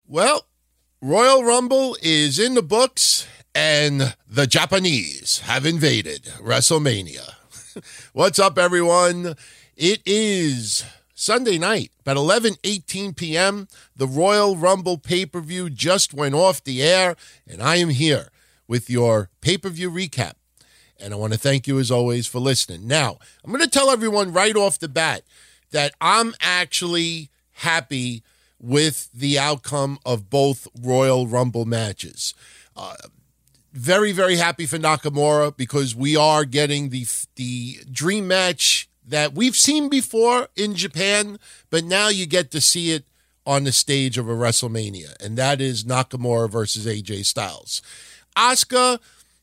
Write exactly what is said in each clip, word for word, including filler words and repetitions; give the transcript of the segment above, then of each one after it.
Well, Royal Rumble is in the books, and the Japanese have invaded WrestleMania. What's up, everyone? It is Sunday night, about eleven eighteen p.m. The Royal Rumble pay-per-view just went off the air, and I am here with your pay-per-view recap. And I want to thank you, as always, for listening. Now, I'm going to tell everyone right off the bat that I'm actually happy with the outcome of both Royal Rumble matches. Uh, very, very happy for Nakamura because we are getting the the dream match that we've seen before in Japan, but now you get to see it on the stage of a WrestleMania, and that is Nakamura versus A J Styles. Asuka,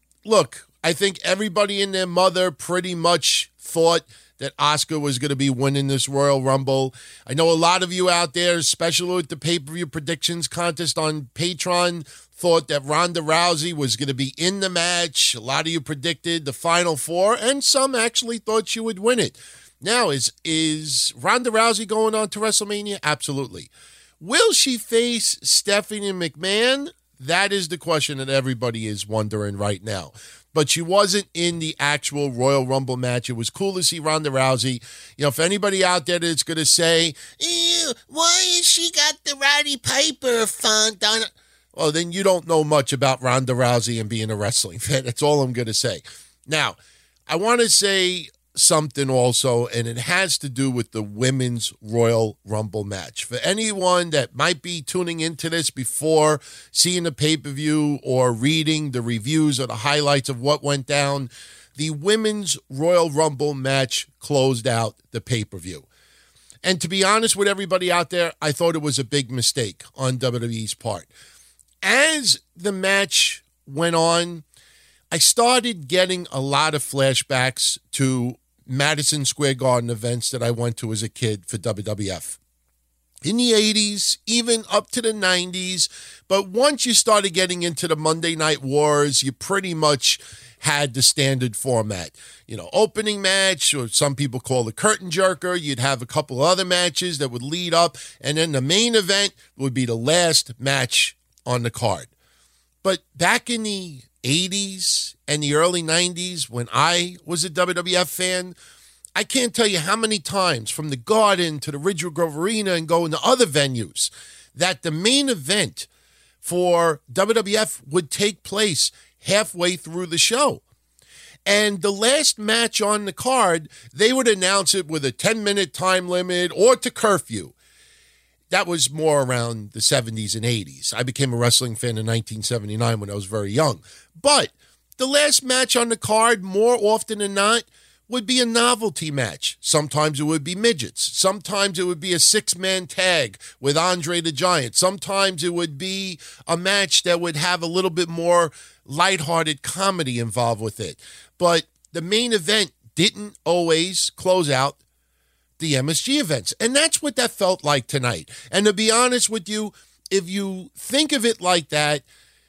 look, I think everybody and their mother pretty much thought that Asuka was going to be winning this Royal Rumble. I know a lot of you out there, especially with the pay-per-view predictions contest on Patreon, thought that Ronda Rousey was going to be in the match. A lot of you predicted the Final Four, and some actually thought she would win it. Now, is, is Ronda Rousey going on to WrestleMania? Absolutely. Will she face Stephanie McMahon? That is the question that everybody is wondering right now. But she wasn't in the actual Royal Rumble match. It was cool to see Ronda Rousey. You know, if anybody out there that's going to say, ew, why has she got the Roddy Piper font on it? Well, then you don't know much about Ronda Rousey and being a wrestling fan. That's all I'm going to say. Now, I want to say something also, and it has to do with the Women's Royal Rumble match. For anyone that might be tuning into this before seeing the pay-per-view or reading the reviews or the highlights of what went down, the Women's Royal Rumble match closed out the pay-per-view. And to be honest with everybody out there, I thought it was a big mistake on W W E's part. As the match went on, I started getting a lot of flashbacks to Madison Square Garden events that I went to as a kid for W W F. In the eighties, even up to the nineties, but once you started getting into the Monday Night Wars, you pretty much had the standard format. You know, opening match, or some people call the curtain jerker. You'd have a couple other matches that would lead up, and then the main event would be the last match on the card. But back in the eighties and the early nineties, when I was a W W F fan, I can't tell you how many times, from the Garden to the Ridgewood Grove Arena and going to other venues, that the main event for W W F would take place halfway through the show. And the last match on the card, they would announce it with a ten-minute time limit or to curfew. That was more around the seventies and eighties. I became a wrestling fan in nineteen seventy-nine when I was very young. But the last match on the card, more often than not, would be a novelty match. Sometimes it would be midgets. Sometimes it would be a six-man tag with Andre the Giant. Sometimes it would be a match that would have a little bit more lighthearted comedy involved with it. But the main event didn't always close out the M S G events. And that's what that felt like tonight. And to be honest with you, if you think of it like that,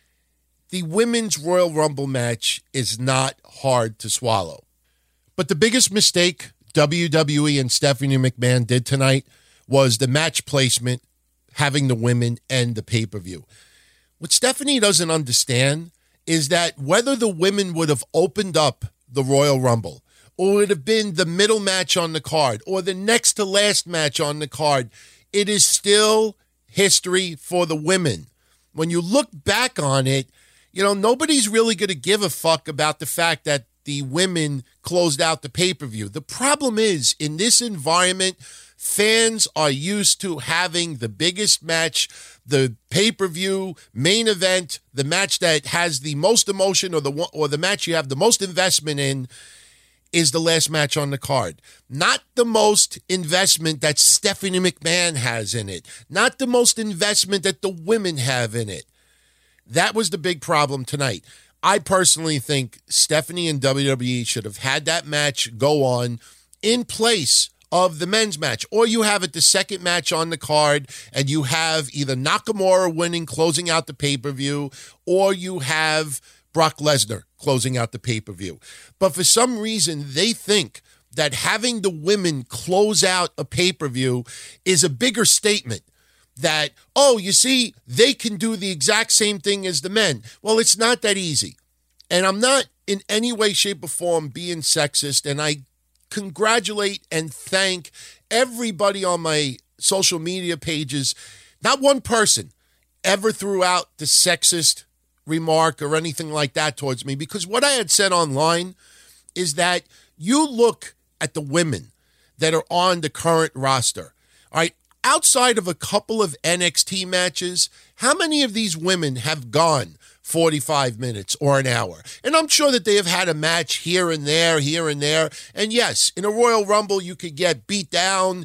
the Women's Royal Rumble match is not hard to swallow. But the biggest mistake W W E and Stephanie McMahon did tonight was the match placement, having the women end the pay-per-view. What Stephanie doesn't understand is that whether the women would have opened up the Royal Rumble, or it would have been the middle match on the card, or the next to last match on the card, it is still history for the women. When you look back on it, you know, nobody's really going to give a fuck about the fact that the women closed out the pay-per-view. The problem is, in this environment, fans are used to having the biggest match, the pay-per-view, main event, the match that has the most emotion, or the or the match you have the most investment in, is the last match on the card. Not the most investment that Stephanie McMahon has in it. Not the most investment that the women have in it. That was the big problem tonight. I personally think Stephanie and W W E should have had that match go on in place of the men's match. Or you have it the second match on the card, and you have either Nakamura winning, closing out the pay-per-view, or you have Brock Lesnar closing out the pay-per-view. But for some reason, they think that having the women close out a pay-per-view is a bigger statement that, oh, you see, they can do the exact same thing as the men. Well, it's not that easy. And I'm not in any way, shape, or form being sexist, and I congratulate and thank everybody on my social media pages. Not one person ever threw out the sexist remark or anything like that towards me, because what I had said online is that you look at the women that are on the current roster, all right, outside of a couple of N X T matches, how many of these women have gone forty-five minutes or an hour? And I'm sure that they have had a match here and there, here and there. And yes, in a Royal Rumble, you could get beat down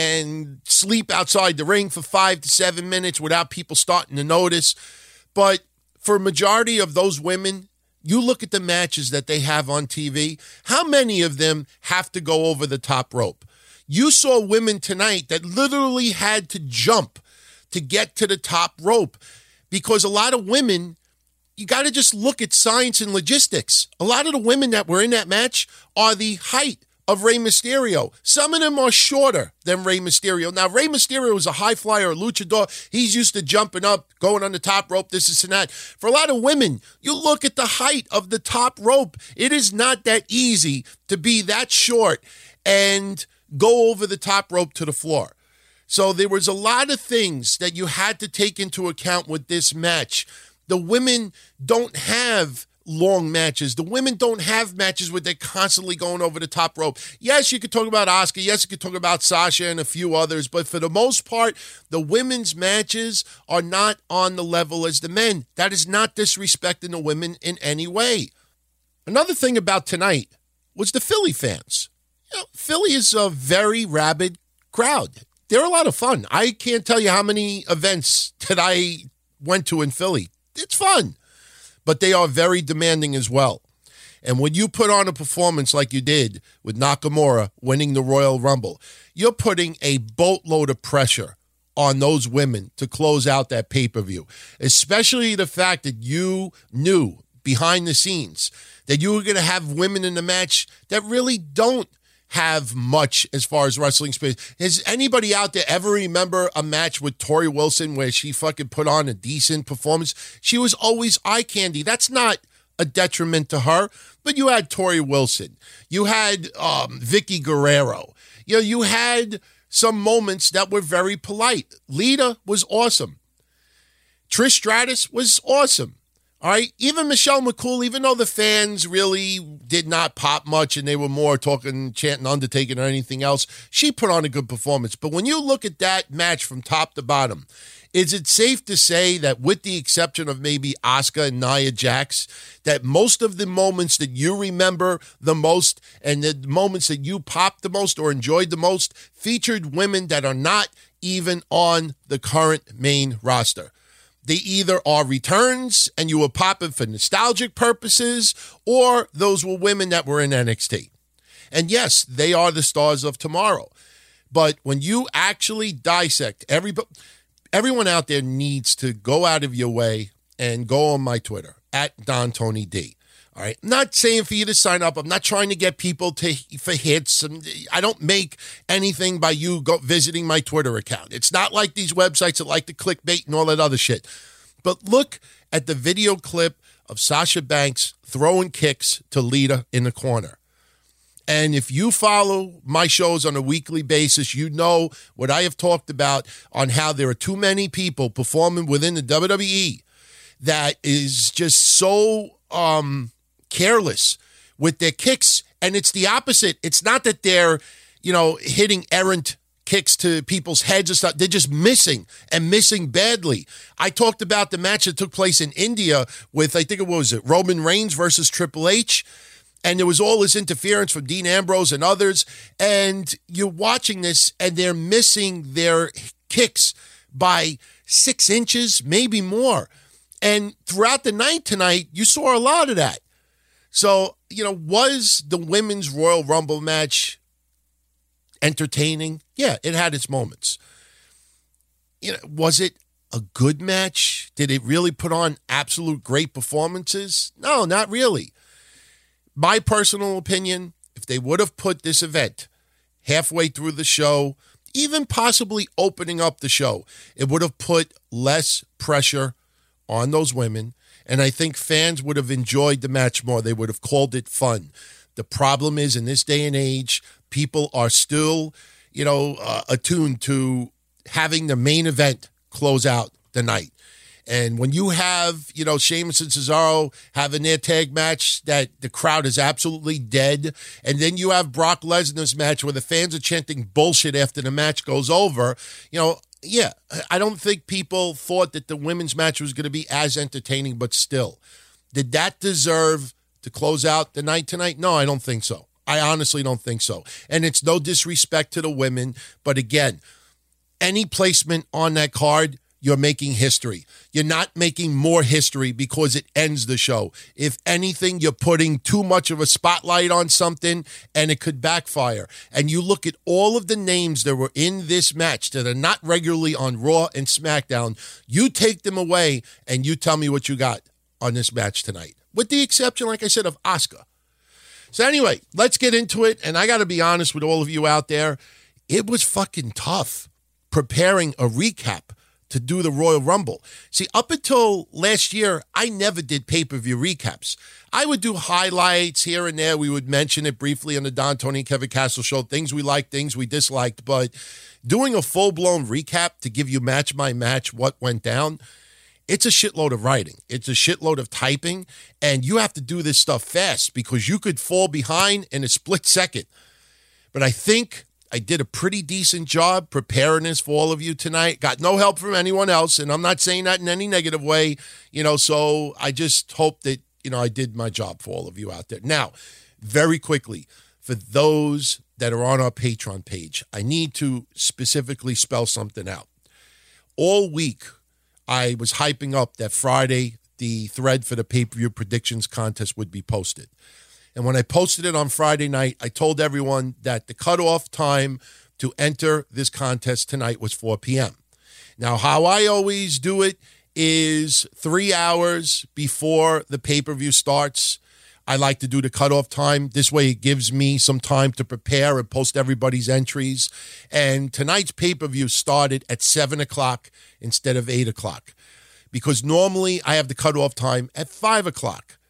and sleep outside the ring for five to seven minutes without people starting to notice. But for a majority of those women, you look at the matches that they have on T V, how many of them have to go over the top rope? You saw women tonight that literally had to jump to get to the top rope, because a lot of women, you got to just look at science and logistics. A lot of the women that were in that match are the height of Rey Mysterio. Some of them are shorter than Rey Mysterio. Now, Rey Mysterio is a high flyer, a luchador. He's used to jumping up, going on the top rope, this, this, and that. For a lot of women, you look at the height of the top rope. It is not that easy to be that short and go over the top rope to the floor. So there was a lot of things that you had to take into account with this match. The women don't have long matches. The women don't have matches where they're constantly going over the top rope. Yes, you could talk about Asuka. Yes, you could talk about Sasha and a few others. But for the most part, the women's matches are not on the level as the men. That is not disrespecting the women in any way. Another thing about tonight was the Philly fans. You know, Philly is a very rabid crowd. They're a lot of fun. I can't tell you how many events that I went to in Philly. It's fun, but they are very demanding as well. And when you put on a performance like you did with Nakamura winning the Royal Rumble, you're putting a boatload of pressure on those women to close out that pay-per-view, especially the fact that you knew behind the scenes that you were going to have women in the match that really don't have much as far as wrestling space. Has anybody out there ever remember a match with Tori Wilson where she fucking put on a decent performance? She was always eye candy. That's not a detriment to her, but you had Tori Wilson. You had um, Vicky Guerrero. You know, you had some moments that were very polite. Lita was awesome. Trish Stratus was awesome. All right, even Michelle McCool, even though the fans really did not pop much and they were more talking, chanting Undertaker or anything else, she put on a good performance. But when you look at that match from top to bottom, is it safe to say that with the exception of maybe Asuka and Nia Jax, that most of the moments that you remember the most and the moments that you popped the most or enjoyed the most featured women that are not even on the current main roster? They either are returns and you were popping for nostalgic purposes, or those were women that were in N X T. And yes, they are the stars of tomorrow. But when you actually dissect, everybody, everyone out there needs to go out of your way and go on my Twitter, at Don Tony D. All right, I'm not saying for you to sign up. I'm not trying to get people to for hits. I don't make anything by you go visiting my Twitter account. It's not like these websites that like to clickbait and all that other shit. But look at the video clip of Sasha Banks throwing kicks to Lita in the corner. And if you follow my shows on a weekly basis, you know what I have talked about on how there are too many people performing within the W W E that is just so um, careless with their kicks. And it's the opposite. It's not that they're, you know, hitting errant kicks to people's heads and stuff. They're just missing and missing badly. I talked about the match that took place in India with, I think it was it, Roman Reigns versus Triple H. And there was all this interference from Dean Ambrose and others. And you're watching this and they're missing their kicks by six inches, maybe more. And throughout the night tonight, you saw a lot of that. So, you know, was the women's Royal Rumble match entertaining? Yeah, it had its moments. You know, was it a good match? Did it really put on absolute great performances? No, not really. My personal opinion, if they would have put this event halfway through the show, even possibly opening up the show, it would have put less pressure on those women, and I think fans would have enjoyed the match more. They would have called it fun. The problem is, in this day and age, people are still, you know, uh, attuned to having the main event close out the night. And when you have, you know, Sheamus and Cesaro having their tag match that the crowd is absolutely dead, and then you have Brock Lesnar's match where the fans are chanting bullshit after the match goes over, you know, yeah, I don't think people thought that the women's match was going to be as entertaining, but still. Did that deserve to close out the night tonight? No, I don't think so. I honestly don't think so. And it's no disrespect to the women, but again, any placement on that card, you're making history. You're not making more history because it ends the show. If anything, you're putting too much of a spotlight on something and it could backfire. And you look at all of the names that were in this match that are not regularly on Raw and SmackDown, you take them away and you tell me what you got on this match tonight. With the exception, like I said, of Asuka. So anyway, let's get into it. And I got to be honest with all of you out there, it was fucking tough preparing a recap to do the Royal Rumble. See, up until last year, I never did pay-per-view recaps. I would do highlights here and there. We would mention it briefly on the Don, Tony, and Kevin Castle show, things we liked, things we disliked. But doing a full-blown recap to give you match by match what went down, it's a shitload of writing. It's a shitload of typing. And you have to do this stuff fast because you could fall behind in a split second. But I think I did a pretty decent job preparing this for all of you tonight. Got no help from anyone else, and I'm not saying that in any negative way, you know, so I just hope that, you know, I did my job for all of you out there. Now, very quickly, for those that are on our Patreon page, I need to specifically spell something out. All week, I was hyping up that Friday, the thread for the pay-per-view predictions contest would be posted. And when I posted it on Friday night, I told everyone that the cutoff time to enter this contest tonight was four p.m. Now, how I always do it is three hours before the pay-per-view starts. I like to do the cutoff time. This way it gives me some time to prepare and post everybody's entries. And tonight's pay-per-view started at seven o'clock instead of eight o'clock because normally I have the cutoff time at five o'clock.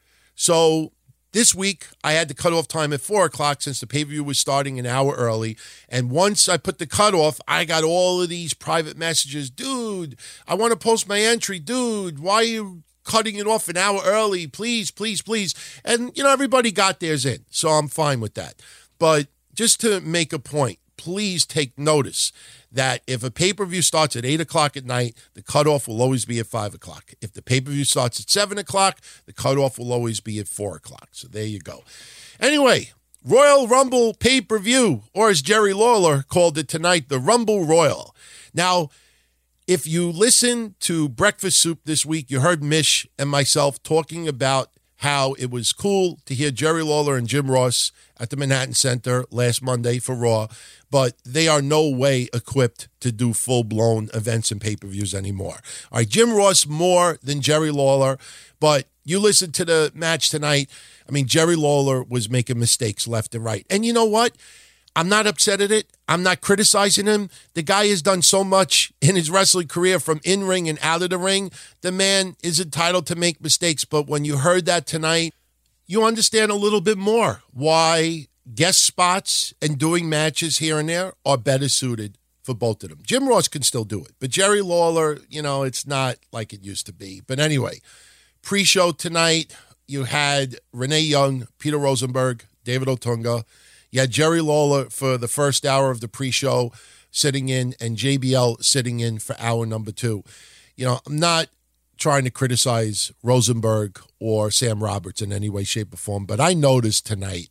So this week, I had the cutoff time at four o'clock since the pay-per-view was starting an hour early. And once I put the cutoff, I got all of these private messages. Dude, I want to post my entry. Dude, why are you cutting it off an hour early? Please, please, please. And, you know, everybody got theirs in, so I'm fine with that. But just to make a point, please take notice that if a pay-per-view starts at eight o'clock at night, the cutoff will always be at five o'clock. If the pay-per-view starts at seven o'clock, the cutoff will always be at four o'clock. So there you go. Anyway, Royal Rumble pay-per-view, or as Jerry Lawler called it tonight, the Rumble Royal. Now, if you listen to Breakfast Soup this week, you heard Mish and myself talking about how it was cool to hear Jerry Lawler and Jim Ross at the Manhattan Center last Monday for Raw, but they are no way equipped to do full-blown events and pay-per-views anymore. All right, Jim Ross more than Jerry Lawler, but you listen to the match tonight, I mean, Jerry Lawler was making mistakes left and right. And you know what? I'm not upset at it. I'm not criticizing him. The guy has done so much in his wrestling career from in-ring and out of the ring. The man is entitled to make mistakes. But when you heard that tonight, you understand a little bit more why guest spots and doing matches here and there are better suited for both of them. Jim Ross can still do it. But Jerry Lawler, you know, it's not like it used to be. But anyway, pre-show tonight, you had Renee Young, Peter Rosenberg, David Otunga. You had Jerry Lawler for the first hour of the pre-show sitting in and J B L sitting in for hour number two. You know, I'm not trying to criticize Rosenberg or Sam Roberts in any way, shape, or form, but I noticed tonight,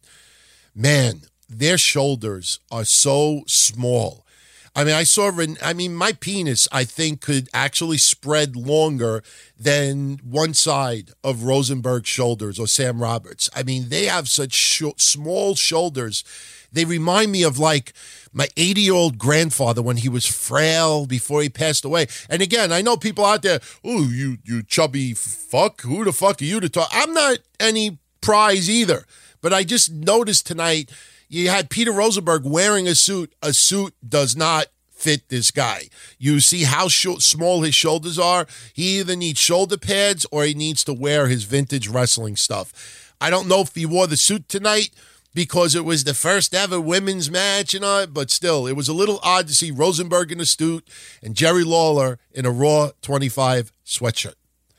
man, their shoulders are so small. I mean, I saw, I mean, my penis, I think, could actually spread longer than one side of Rosenberg's shoulders or Sam Roberts. I mean, they have such sh- small shoulders. They remind me of, like, my eighty-year-old grandfather when he was frail before he passed away. And again, I know people out there, oh, you, you chubby fuck, who the fuck are you to talk? I'm not any prize either. But I just noticed tonight, you had Peter Rosenberg wearing a suit. A suit does not fit this guy. You see how sh- small his shoulders are. He either needs shoulder pads or he needs to wear his vintage wrestling stuff. I don't know if he wore the suit tonight because it was the first ever women's match, you know, but still, it was a little odd to see Rosenberg in a suit and Jerry Lawler in a Raw twenty-five sweatshirt.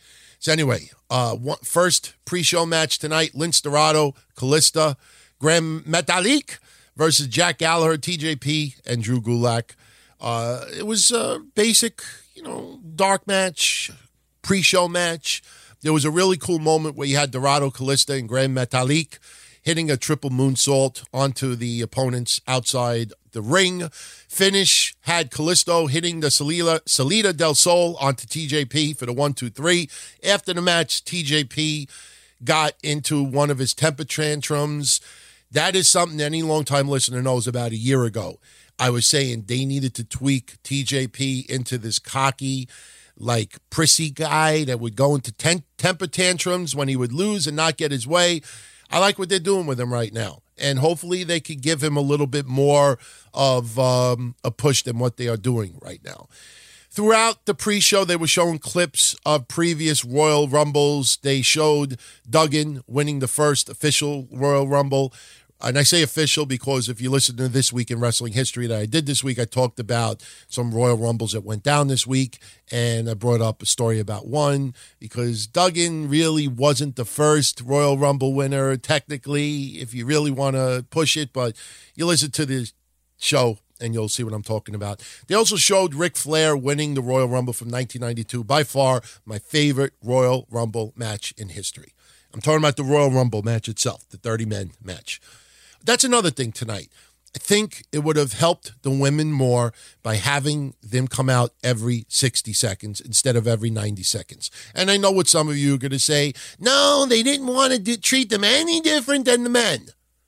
So anyway, uh, one, first pre-show match tonight, Lince Dorado, Kalisto, Gran Metalik versus Jack Gallagher, T J P, and Drew Gulak. Uh, it was a basic, you know, dark match, pre-show match. There was a really cool moment where you had Dorado, Kalisto, and Gran Metalik hitting a triple moonsault onto the opponents outside the ring. Finish had Kalisto hitting the Salida, Salida del Sol onto T J P for the one, two, three. After the match, T J P got into one of his temper tantrums. That is something any longtime listener knows. About a year ago, I was saying they needed to tweak T J P into this cocky, like, prissy guy that would go into ten- temper tantrums when he would lose and not get his way. I like what they're doing with him right now. And hopefully they could give him a little bit more of um, a push than what they are doing right now. Throughout the pre-show, they were showing clips of previous Royal Rumbles. They showed Duggan winning the first official Royal Rumble. And I say official because if you listen to This Week in Wrestling History that I did this week, I talked about some Royal Rumbles that went down this week, and I brought up a story about one because Duggan really wasn't the first Royal Rumble winner, technically, if you really want to push it, but you listen to the show and you'll see what I'm talking about. They also showed Ric Flair winning the Royal Rumble from nineteen ninety-two, by far my favorite Royal Rumble match in history. I'm talking about the Royal Rumble match itself, the thirty-man match. That's another thing tonight. I think it would have helped the women more by having them come out every sixty seconds instead of every ninety seconds. And I know what some of you are going to say. No, they didn't want to do, treat them any different than the men.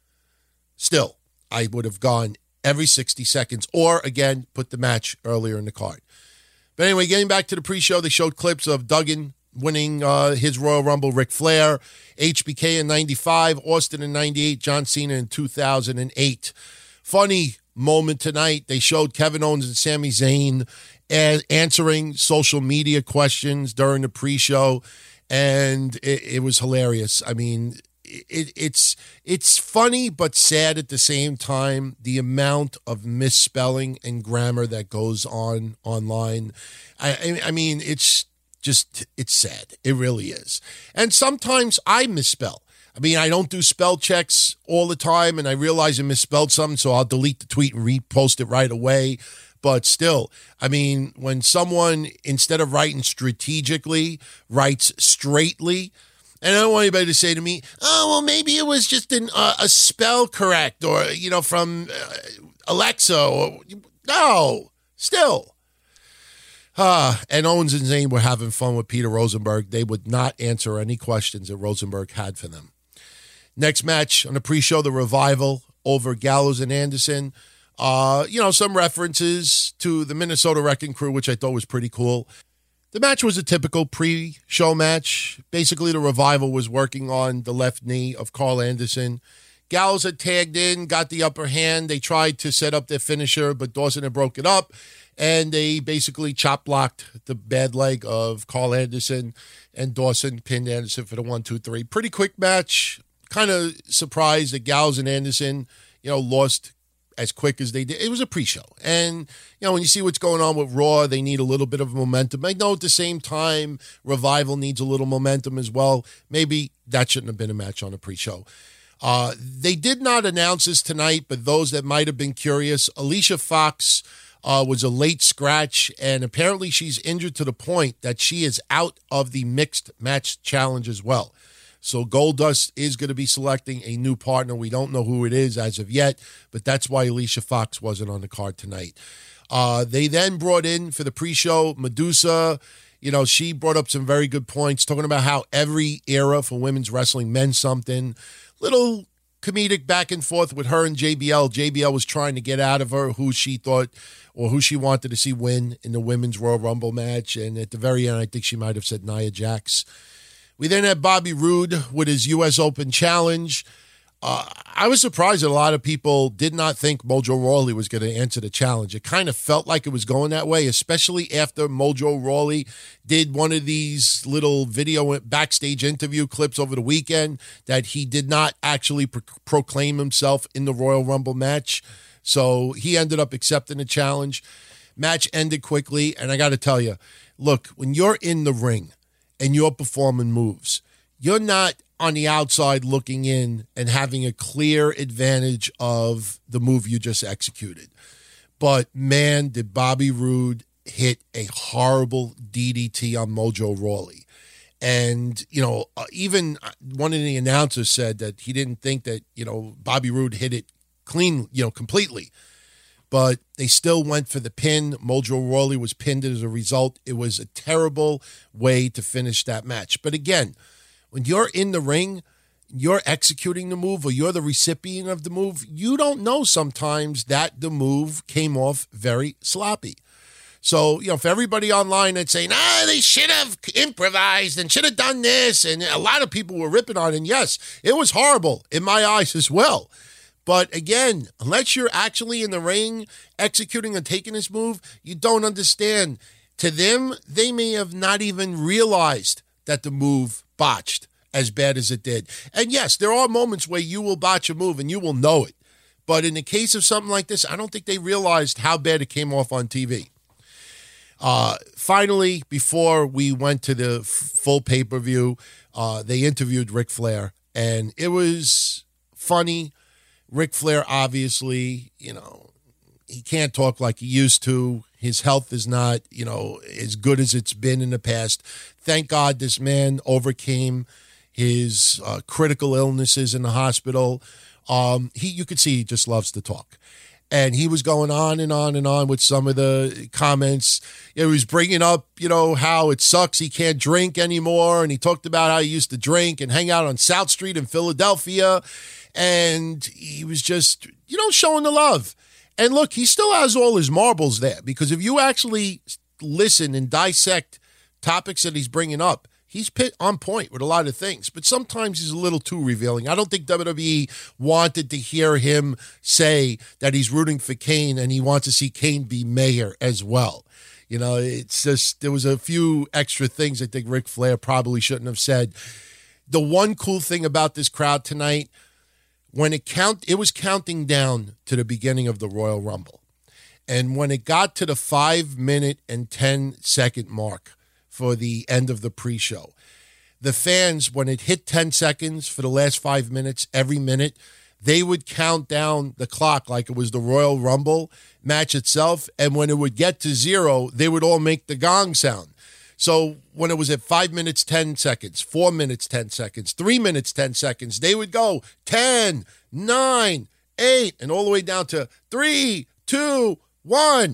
Still, I would have gone every sixty seconds or, again, put the match earlier in the card. But anyway, getting back to the pre-show, they showed clips of Duggan winning uh, his Royal Rumble, Ric Flair, H B K in ninety-five, Austin in ninety-eight, John Cena in two thousand eight. Funny moment tonight. They showed Kevin Owens and Sami Zayn as answering social media questions during the pre-show, and it, it was hilarious. I mean, it, it's it's funny but sad at the same time, the amount of misspelling and grammar that goes on online. I, I mean, it's just, it's sad. It really is. And sometimes I misspell. I mean, I don't do spell checks all the time, and I realize I misspelled something, so I'll delete the tweet and repost it right away. But still, I mean, when someone, instead of writing strategically, writes straightly, and I don't want anybody to say to me, oh, well, maybe it was just an, uh, a spell correct, or, you know, from uh, Alexa, or, no, still. Uh, and Owens and Zayn were having fun with Peter Rosenberg. They would not answer any questions that Rosenberg had for them. Next match on the pre-show, the Revival over Gallows and Anderson. Uh, you know, some references to the Minnesota Wrecking Crew, which I thought was pretty cool. The match was a typical pre-show match. Basically, the Revival was working on the left knee of Carl Anderson. Gallows had tagged in, got the upper hand. They tried to set up their finisher, but Dawson had broke it up. And they basically chop-blocked the bad leg of Carl Anderson, and Dawson pinned Anderson for the one, two, three. Pretty quick match. Kind of surprised that Gallows and Anderson, you know, lost as quick as they did. It was a pre-show. And, you know, when you see what's going on with Raw, they need a little bit of momentum. I know at the same time, Revival needs a little momentum as well. Maybe that shouldn't have been a match on a pre-show. Uh, they did not announce this tonight, but those that might have been curious, Alicia Fox Uh, was a late scratch, and apparently she's injured to the point that she is out of the mixed match challenge as well. So Goldust is going to be selecting a new partner. We don't know who it is as of yet, but that's why Alicia Fox wasn't on the card tonight. Uh, they then brought in for the pre-show Medusa. You know, she brought up some very good points, talking about how every era for women's wrestling meant something. Little comedic back and forth with her and J B L. J B L was trying to get out of her who she thought or who she wanted to see win in the women's Royal Rumble match. And at the very end, I think she might have said Nia Jax. We then had Bobby Roode with his U S Open challenge. Uh, I was surprised that a lot of people did not think Mojo Rawley was going to answer the challenge. It kind of felt like it was going that way, especially after Mojo Rawley did one of these little video backstage interview clips over the weekend that he did not actually pro- proclaim himself in the Royal Rumble match. So he ended up accepting the challenge. Match ended quickly, and I got to tell you, look, when you're in the ring and you're performing moves, you're not on the outside looking in and having a clear advantage of the move you just executed. But man, did Bobby Roode hit a horrible D D T on Mojo Rawley. And, you know, even one of the announcers said that he didn't think that, you know, Bobby Roode hit it clean, you know, completely. But they still went for the pin. Mojo Rawley was pinned as a result. It was a terrible way to finish that match. But again, when you're in the ring, you're executing the move or you're the recipient of the move, you don't know sometimes that the move came off very sloppy. So, you know, for everybody online that's saying, ah, they should have improvised and should have done this, and a lot of people were ripping on it, and yes, it was horrible in my eyes as well. But again, unless you're actually in the ring executing and taking this move, you don't understand. To them, they may have not even realized that the move botched as bad as it did. And yes, there are moments where you will botch a move and you will know it. But in the case of something like this, I don't think they realized how bad it came off on T V. Uh, finally, before we went to the f- full pay-per-view, uh, they interviewed Ric Flair, and it was funny. Ric Flair, obviously, you know, he can't talk like he used to. His health is not, you know, as good as it's been in the past. Thank God this man overcame his uh, critical illnesses in the hospital. Um, he, you could see he just loves to talk. And he was going on and on and on with some of the comments. He was bringing up, you know, how it sucks he can't drink anymore. And he talked about how he used to drink and hang out on South Street in Philadelphia. And he was just, you know, showing the love. And look, he still has all his marbles there, because if you actually listen and dissect topics that he's bringing up, he's pit on point with a lot of things, but sometimes he's a little too revealing. I don't think W W E wanted to hear him say that he's rooting for Kane and he wants to see Kane be mayor as well. You know, it's just, there was a few extra things I think Ric Flair probably shouldn't have said. The one cool thing about this crowd tonight, when it count, it was counting down to the beginning of the Royal Rumble. And when it got to the five minute and ten second mark for the end of the pre-show, the fans, when it hit ten seconds for the last five minutes, every minute, they would count down the clock like it was the Royal Rumble match itself. And when it would get to zero, they would all make the gong sound. So when it was at five minutes, ten seconds, four minutes, ten seconds, three minutes, ten seconds, they would go ten, nine, eight, and all the way down to three, two, one.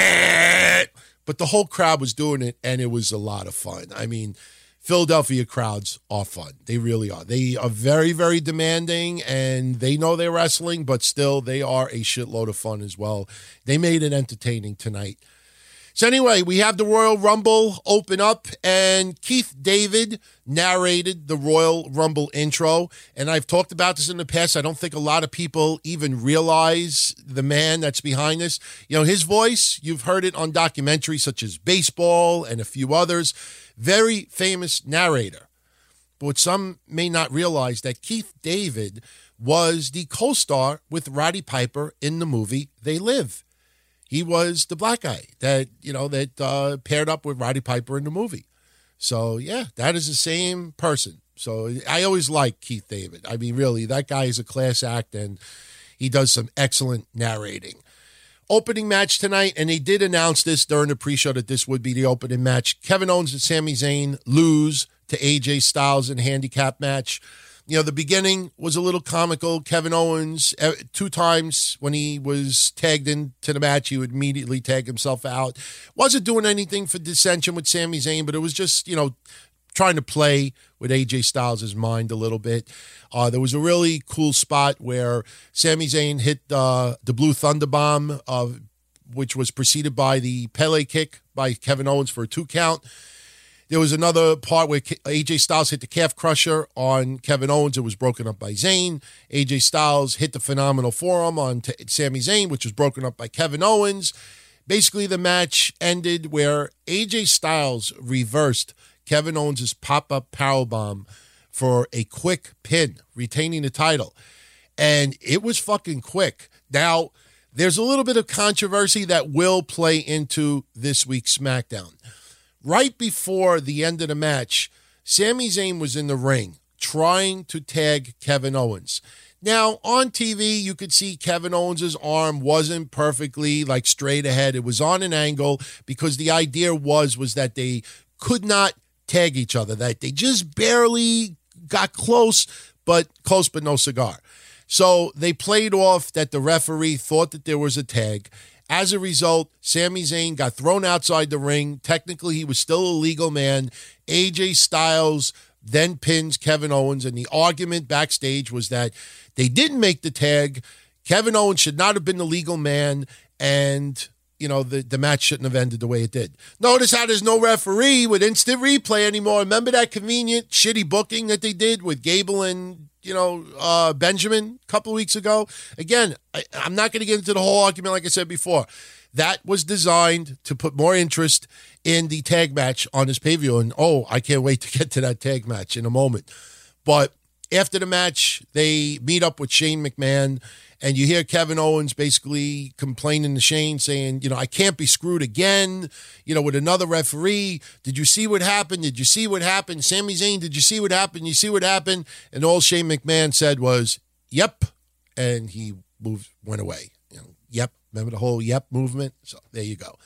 But the whole crowd was doing it, and it was a lot of fun. I mean, Philadelphia crowds are fun. They really are. They are very, very demanding, and they know they're wrestling, but still, they are a shitload of fun as well. They made it entertaining tonight. So anyway, we have the Royal Rumble open up, and Keith David narrated the Royal Rumble intro. And I've talked about this in the past. I don't think a lot of people even realize the man that's behind this. You know, his voice, you've heard it on documentaries such as Baseball and a few others. Very famous narrator. But what some may not realize, that Keith David was the co-star with Roddy Piper in the movie They Live. He was the black guy that, you know, that uh, paired up with Roddy Piper in the movie. So, yeah, that is the same person. So I always like Keith David. I mean, really, that guy is a class act, and he does some excellent narrating. Opening match tonight, and they did announce this during the pre-show that this would be the opening match. Kevin Owens and Sami Zayn lose to A J Styles in a handicap match. You know, the beginning was a little comical. Kevin Owens, two times when he was tagged into the match, he would immediately tag himself out. Wasn't doing anything for dissension with Sami Zayn, but it was just, you know, trying to play with A J Styles' mind a little bit. Uh, there was a really cool spot where Sami Zayn hit uh, the Blue Thunder Bomb, uh, which was preceded by the Pele kick by Kevin Owens for a two count. There was another part where A J Styles hit the calf crusher on Kevin Owens. It was broken up by Zayn. A J Styles hit the phenomenal forearm on T- Sami Zayn, which was broken up by Kevin Owens. Basically, the match ended where A J Styles reversed Kevin Owens' pop-up powerbomb for a quick pin, retaining the title. And it was fucking quick. Now, there's a little bit of controversy that will play into this week's SmackDown. Right before the end of the match, Sami Zayn was in the ring trying to tag Kevin Owens. Now, on T V, you could see Kevin Owens' arm wasn't perfectly like straight ahead. It was on an angle because the idea was, was that they could not tag each other, that they just barely got close, but close but no cigar. So they played off that the referee thought that there was a tag. As a result, Sami Zayn got thrown outside the ring. Technically, he was still a legal man. A J Styles then pins Kevin Owens, and the argument backstage was that they didn't make the tag. Kevin Owens should not have been the legal man, and you know, the, the match shouldn't have ended the way it did. Notice how there's no referee with instant replay anymore. Remember that convenient, shitty booking that they did with Gable and, you know, uh, Benjamin a couple of weeks ago? Again, I, I'm not going to get into the whole argument like I said before. That was designed to put more interest in the tag match on this pay-per-view. And, oh, I can't wait to get to that tag match in a moment. But after the match, they meet up with Shane McMahon. And you hear Kevin Owens basically complaining to Shane, saying, you know, I can't be screwed again, you know, with another referee. Did you see what happened? Did you see what happened? Sami Zayn, did you see what happened? You see what happened? And all Shane McMahon said was, yep. And he moved, went away. You know, yep. Remember the whole yep movement? So there you go.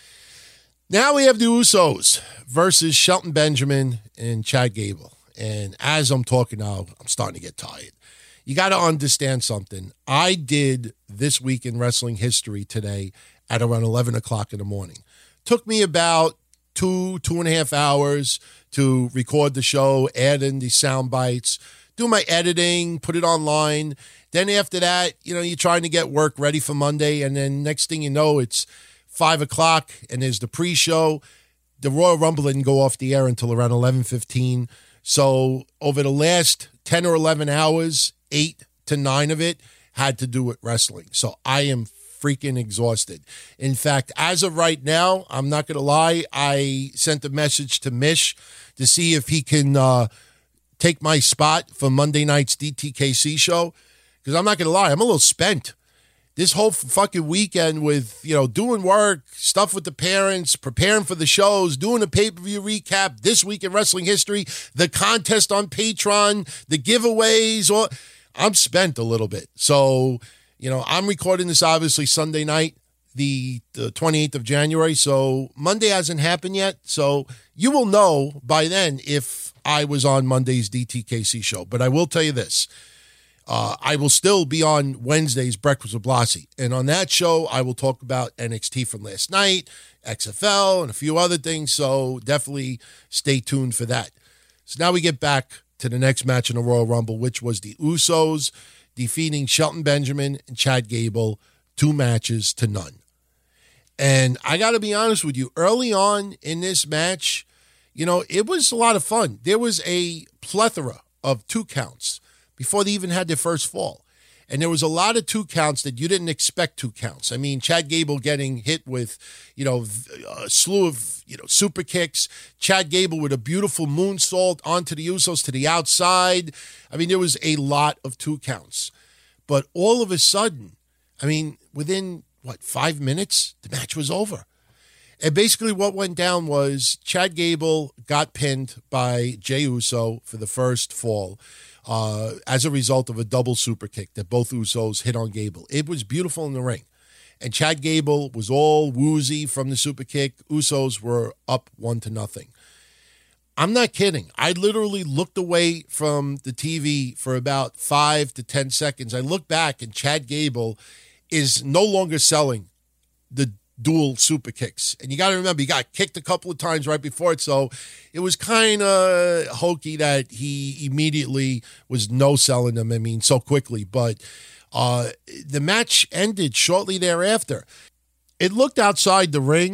Now we have the Usos versus Shelton Benjamin and Chad Gable. And as I'm talking now, I'm starting to get tired. You got to understand something. I did This Week in Wrestling History today at around eleven o'clock in the morning. Took me about two, two and a half hours to record the show, add in the sound bites, do my editing, put it online. Then after that, you know, you're trying to get work ready for Monday. And then next thing you know, it's five o'clock and there's the pre-show. The Royal Rumble didn't go off the air until around eleven fifteen. So over the last ten or eleven hours, eight to nine of it had to do with wrestling. So I am freaking exhausted. In fact, as of right now, I'm not going to lie, I sent a message to Mish to see if he can uh, take my spot for Monday night's D T K C show. Because I'm not going to lie, I'm a little spent. This whole fucking weekend with, you know, doing work, stuff with the parents, preparing for the shows, doing a pay-per-view recap, This Week in Wrestling History, the contest on Patreon, the giveaways, or I'm spent a little bit. So, you know, I'm recording this obviously Sunday night, the, the twenty-eighth of January. So Monday hasn't happened yet. So you will know by then if I was on Monday's D T K C show. But I will tell you this. Uh, I will still be on Wednesday's Breakfast with Blassie. And on that show, I will talk about N X T from last night, X F L, and a few other things. So definitely stay tuned for that. So now we get back to the next match in the Royal Rumble, which was the Usos defeating Shelton Benjamin and Chad Gable, two matches to none. And I got to be honest with you, early on in this match, you know, it was a lot of fun. There was a plethora of two counts before they even had their first fall. And there was a lot of two counts that you didn't expect two counts. I mean, Chad Gable getting hit with, you know, a slew of, you know, super kicks. Chad Gable with a beautiful moonsault onto the Usos to the outside. I mean, there was a lot of two counts. But all of a sudden, I mean, within, what, five minutes, the match was over. And basically what went down was Chad Gable got pinned by Jey Uso for the first fall. Uh, as a result of a double super kick that both Usos hit on Gable. It was beautiful in the ring. And Chad Gable was all woozy from the super kick. Usos were up one to nothing. I'm not kidding. I literally looked away from the T V for about five to ten seconds. I looked back and Chad Gable is no longer selling the dual super kicks. And you got to remember, he got kicked a couple of times right before it, so it was kind of hokey that he immediately was no-selling them, I mean, so quickly. But uh, the match ended shortly thereafter. It looked outside the ring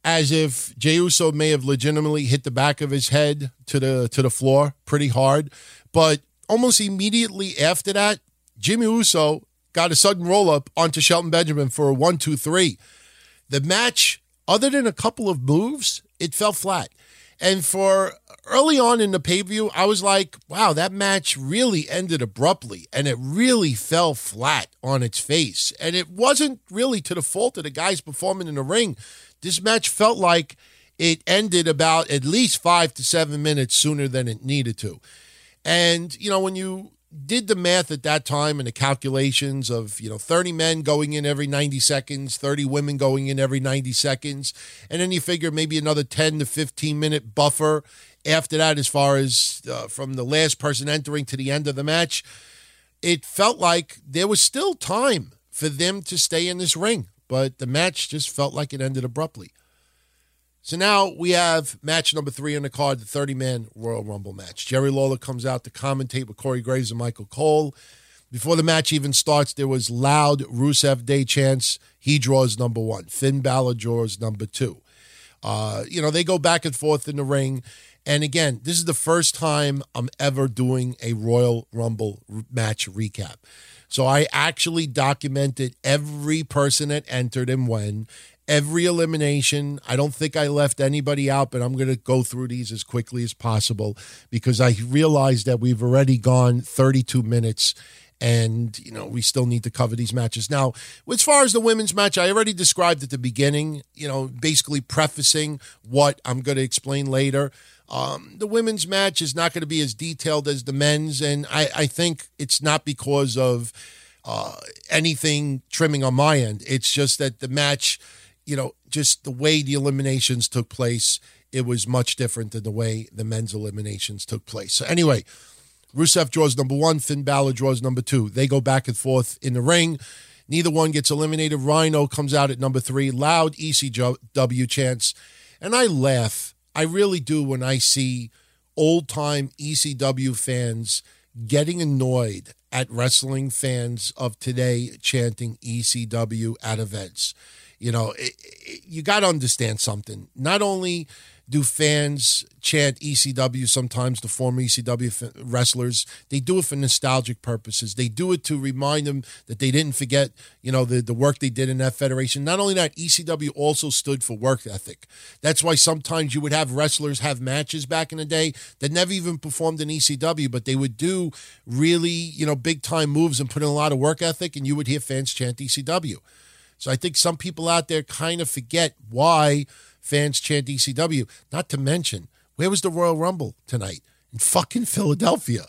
as if Jey Uso may have legitimately hit the back of his head to the to the floor pretty hard. But almost immediately after that, Jimmy Uso got a sudden roll-up onto Shelton Benjamin for a one, two, three. The match, other than a couple of moves, it fell flat. And for early on in the pay-per-view, I was like, wow, that match really ended abruptly, and it really fell flat on its face. And it wasn't really to the fault of the guys performing in the ring. This match felt like it ended about at least five to seven minutes sooner than it needed to. And, you know, when you did the math at that time and the calculations of, you know, thirty men going in every ninety seconds, thirty women going in every ninety seconds, and then you figure maybe another ten to fifteen minute buffer after that as far as uh, from the last person entering to the end of the match, it felt like there was still time for them to stay in this ring, but the match just felt like it ended abruptly. So now we have match number three on the card, the thirty-man Royal Rumble match. Jerry Lawler comes out to commentate with Corey Graves and Michael Cole. Before the match even starts, there was loud Rusev Day chants. He draws number one. Finn Balor draws number two. Uh, you know, they go back and forth in the ring. And again, this is the first time I'm ever doing a Royal Rumble match recap. So I actually documented every person that entered and when. Every elimination. I don't think I left anybody out, but I'm going to go through these as quickly as possible because I realize that we've already gone thirty-two minutes and, you know, we still need to cover these matches. Now, as far as the women's match, I already described at the beginning, you know, basically prefacing what I'm going to explain later. Um, the women's match is not going to be as detailed as the men's, and I, I think it's not because of uh, anything trimming on my end. It's just that the match, you know, just the way the eliminations took place, it was much different than the way the men's eliminations took place. So anyway, Rusev draws number one, Finn Balor draws number two. They go back and forth in the ring. Neither one gets eliminated. Rhino comes out at number three. Loud E C W chants. And I laugh. I really do when I see old-time E C W fans getting annoyed at wrestling fans of today chanting E C W at events. You know, it, it, you got to understand something. Not only do fans chant E C W sometimes, the former E C W wrestlers, they do it for nostalgic purposes. They do it to remind them that they didn't forget, you know, the, the work they did in that federation. Not only that, E C W also stood for work ethic. That's why sometimes you would have wrestlers have matches back in the day that never even performed in E C W, but they would do really, you know, big time moves and put in a lot of work ethic, and you would hear fans chant E C W. So I think some people out there kind of forget why fans chant E C W. Not to mention, where was the Royal Rumble tonight? In fucking Philadelphia.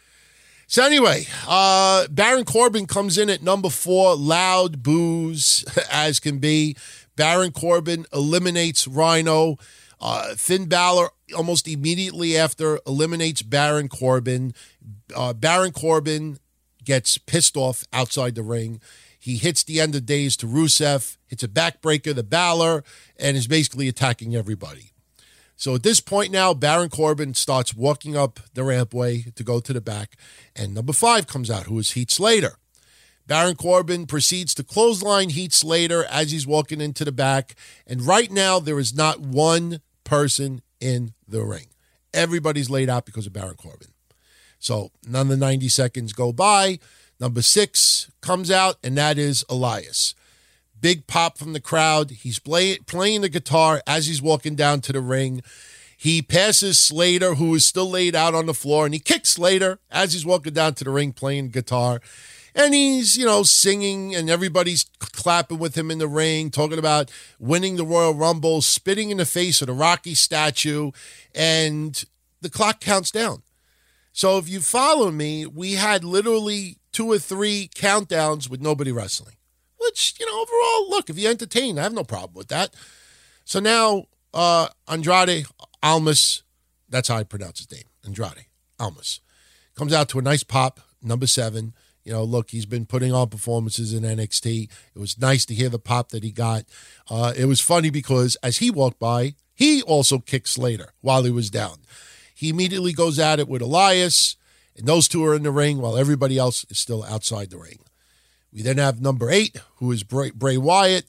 So anyway, uh, Baron Corbin comes in at number four. Loud boos as can be. Baron Corbin eliminates Rhino. Uh, Finn Balor almost immediately after eliminates Baron Corbin. Uh, Baron Corbin gets pissed off outside the ring. He hits the end of days to Rusev, hits a backbreaker to Balor, and is basically attacking everybody. So at this point now, Baron Corbin starts walking up the rampway to go to the back, and number five comes out, who is Heath Slater. Baron Corbin proceeds to clothesline Heath Slater as he's walking into the back, and right now there is not one person in the ring. Everybody's laid out because of Baron Corbin. So none of the ninety seconds go by. Number six comes out, and that is Elias. Big pop from the crowd. He's play, playing the guitar as he's walking down to the ring. He passes Slater, who is still laid out on the floor, and he kicks Slater as he's walking down to the ring playing guitar. And he's, you know, singing, and everybody's clapping with him in the ring, talking about winning the Royal Rumble, spitting in the face of the Rocky statue, and the clock counts down. So if you follow me, we had literally two or three countdowns with nobody wrestling, which, you know, overall, look, if you entertain, I have no problem with that. So now uh, Andrade Almas, that's how I pronounce his name, Andrade Almas, comes out to a nice pop, number seven. You know, look, he's been putting on performances in N X T. It was nice to hear the pop that he got. Uh, it was funny because as he walked by, he also kicked Slater while he was down. He immediately goes at it with Elias, and those two are in the ring while everybody else is still outside the ring. We then have number eight, who is Bray, Bray Wyatt.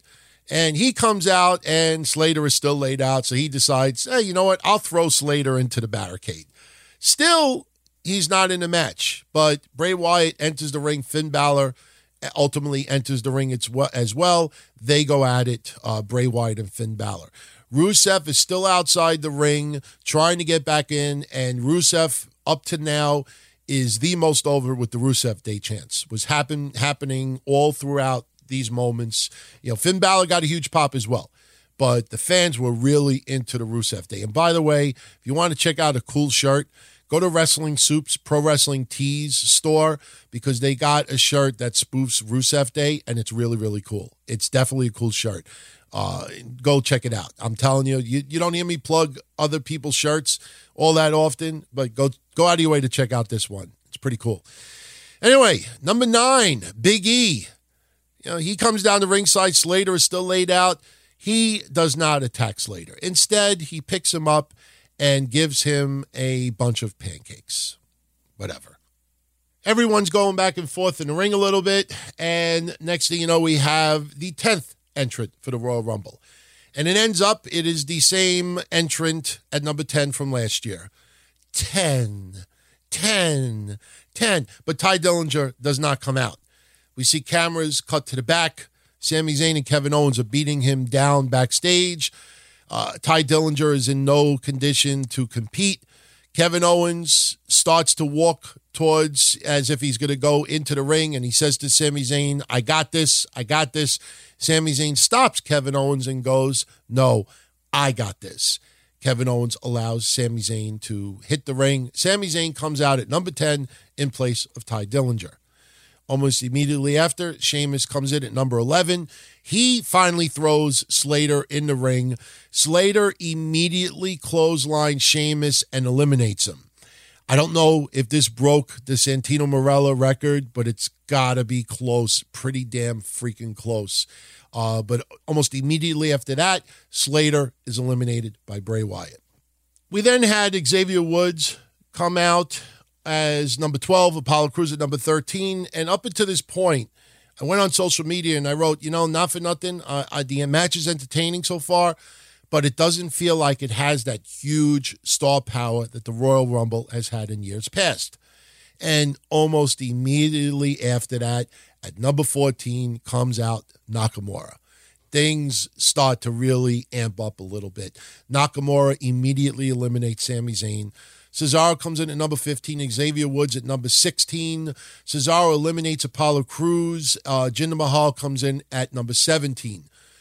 And he comes out, and Slater is still laid out, so he decides, hey, you know what? I'll throw Slater into the barricade. Still, he's not in the match, but Bray Wyatt enters the ring. Finn Balor ultimately enters the ring as well. They go at it, uh, Bray Wyatt and Finn Balor. Rusev is still outside the ring, trying to get back in, and Rusev, up to now, is the most over with the Rusev Day chants. Was happen happening all throughout these moments. You know, Finn Balor got a huge pop as well, but the fans were really into the Rusev Day. And by the way, if you want to check out a cool shirt, go to Wrestling Soup's Pro Wrestling Tees store, because they got a shirt that spoofs Rusev Day, and it's really, really cool. It's definitely a cool shirt. Uh, go check it out. I'm telling you, you, you don't hear me plug other people's shirts all that often, but go go out of your way to check out this one. It's pretty cool. Anyway, number nine, Big E. You know, he comes down the ringside. Slater is still laid out. He does not attack Slater. Instead, he picks him up and gives him a bunch of pancakes. Whatever. Everyone's going back and forth in the ring a little bit, and next thing you know, we have the tenth entrant for the Royal Rumble. And it ends up, it is the same entrant at number ten from last year. ten, ten, ten. But Ty Dillinger does not come out. We see cameras cut to the back. Sami Zayn and Kevin Owens are beating him down backstage. Uh, Ty Dillinger is in no condition to compete. Kevin Owens starts to walk towards as if he's going to go into the ring, and he says to Sami Zayn, I got this, I got this. Sami Zayn stops Kevin Owens and goes, no, I got this. Kevin Owens allows Sami Zayn to hit the ring. Sami Zayn comes out at number ten in place of Ty Dillinger. Almost immediately after, Sheamus comes in at number eleven. He finally throws Slater in the ring. Slater immediately clotheslines Sheamus and eliminates him. I don't know if this broke the Santino Marella record, but it's got to be close, pretty damn freaking close. Uh, but almost immediately after that, Slater is eliminated by Bray Wyatt. We then had Xavier Woods come out as number twelve, Apollo Crews at number thirteen. And up until this point, I went on social media and I wrote, you know, not for nothing, uh, uh, the match is entertaining so far, but it doesn't feel like it has that huge star power that the Royal Rumble has had in years past. And almost immediately after that, at number fourteen, comes out Nakamura. Things start to really amp up a little bit. Nakamura immediately eliminates Sami Zayn. Cesaro comes in at number fifteen, Xavier Woods at number sixteen. Cesaro eliminates Apollo Crews. Uh, Jinder Mahal comes in at number seventeen.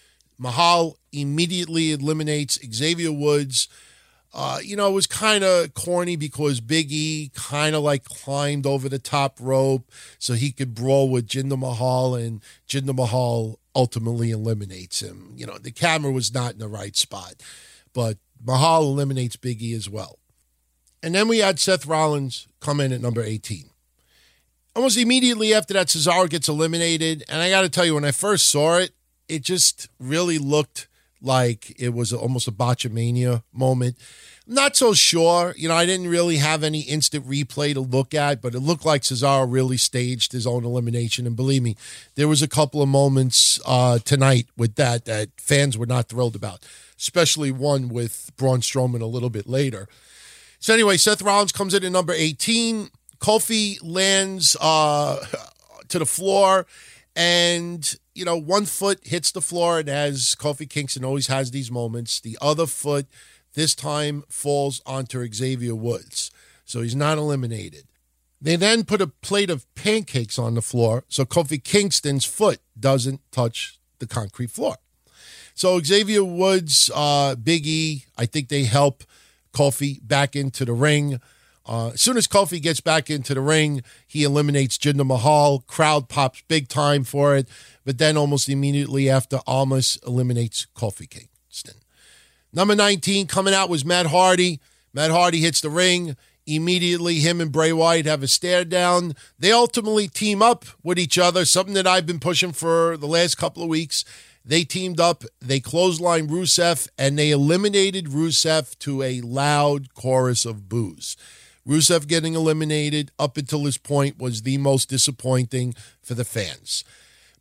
Mahal immediately eliminates Xavier Woods. Uh, you know, it was kind of corny because Big E kind of like climbed over the top rope so he could brawl with Jinder Mahal, and Jinder Mahal ultimately eliminates him. You know, the camera was not in the right spot, but Mahal eliminates Big E as well. And then we had Seth Rollins come in at number eighteen. Almost immediately after that, Cesaro gets eliminated. And I got to tell you, when I first saw it, it just really looked like it was almost a botchamania moment. Not so sure. You know, I didn't really have any instant replay to look at, but it looked like Cesaro really staged his own elimination. And believe me, there was a couple of moments uh, tonight with that that fans were not thrilled about, especially one with Braun Strowman a little bit later. So anyway, Seth Rollins comes in at number eighteen. Kofi lands uh, to the floor, and, you know, one foot hits the floor, and as Kofi Kingston always has these moments, the other foot this time falls onto Xavier Woods. So he's not eliminated. They then put a plate of pancakes on the floor so Kofi Kingston's foot doesn't touch the concrete floor. So Xavier Woods, uh, Big E, I think they help Kofi back into the ring. Uh, as soon as Kofi gets back into the ring, he eliminates Jinder Mahal. Crowd pops big time for it. But then almost immediately after, Almas eliminates Kofi Kingston. Number nineteen coming out was Matt Hardy. Matt Hardy hits the ring. Immediately, him and Bray Wyatt have a stare down. They ultimately team up with each other, something that I've been pushing for the last couple of weeks. They teamed up, they clotheslined Rusev, and they eliminated Rusev to a loud chorus of boos. Rusev getting eliminated up until this point was the most disappointing for the fans.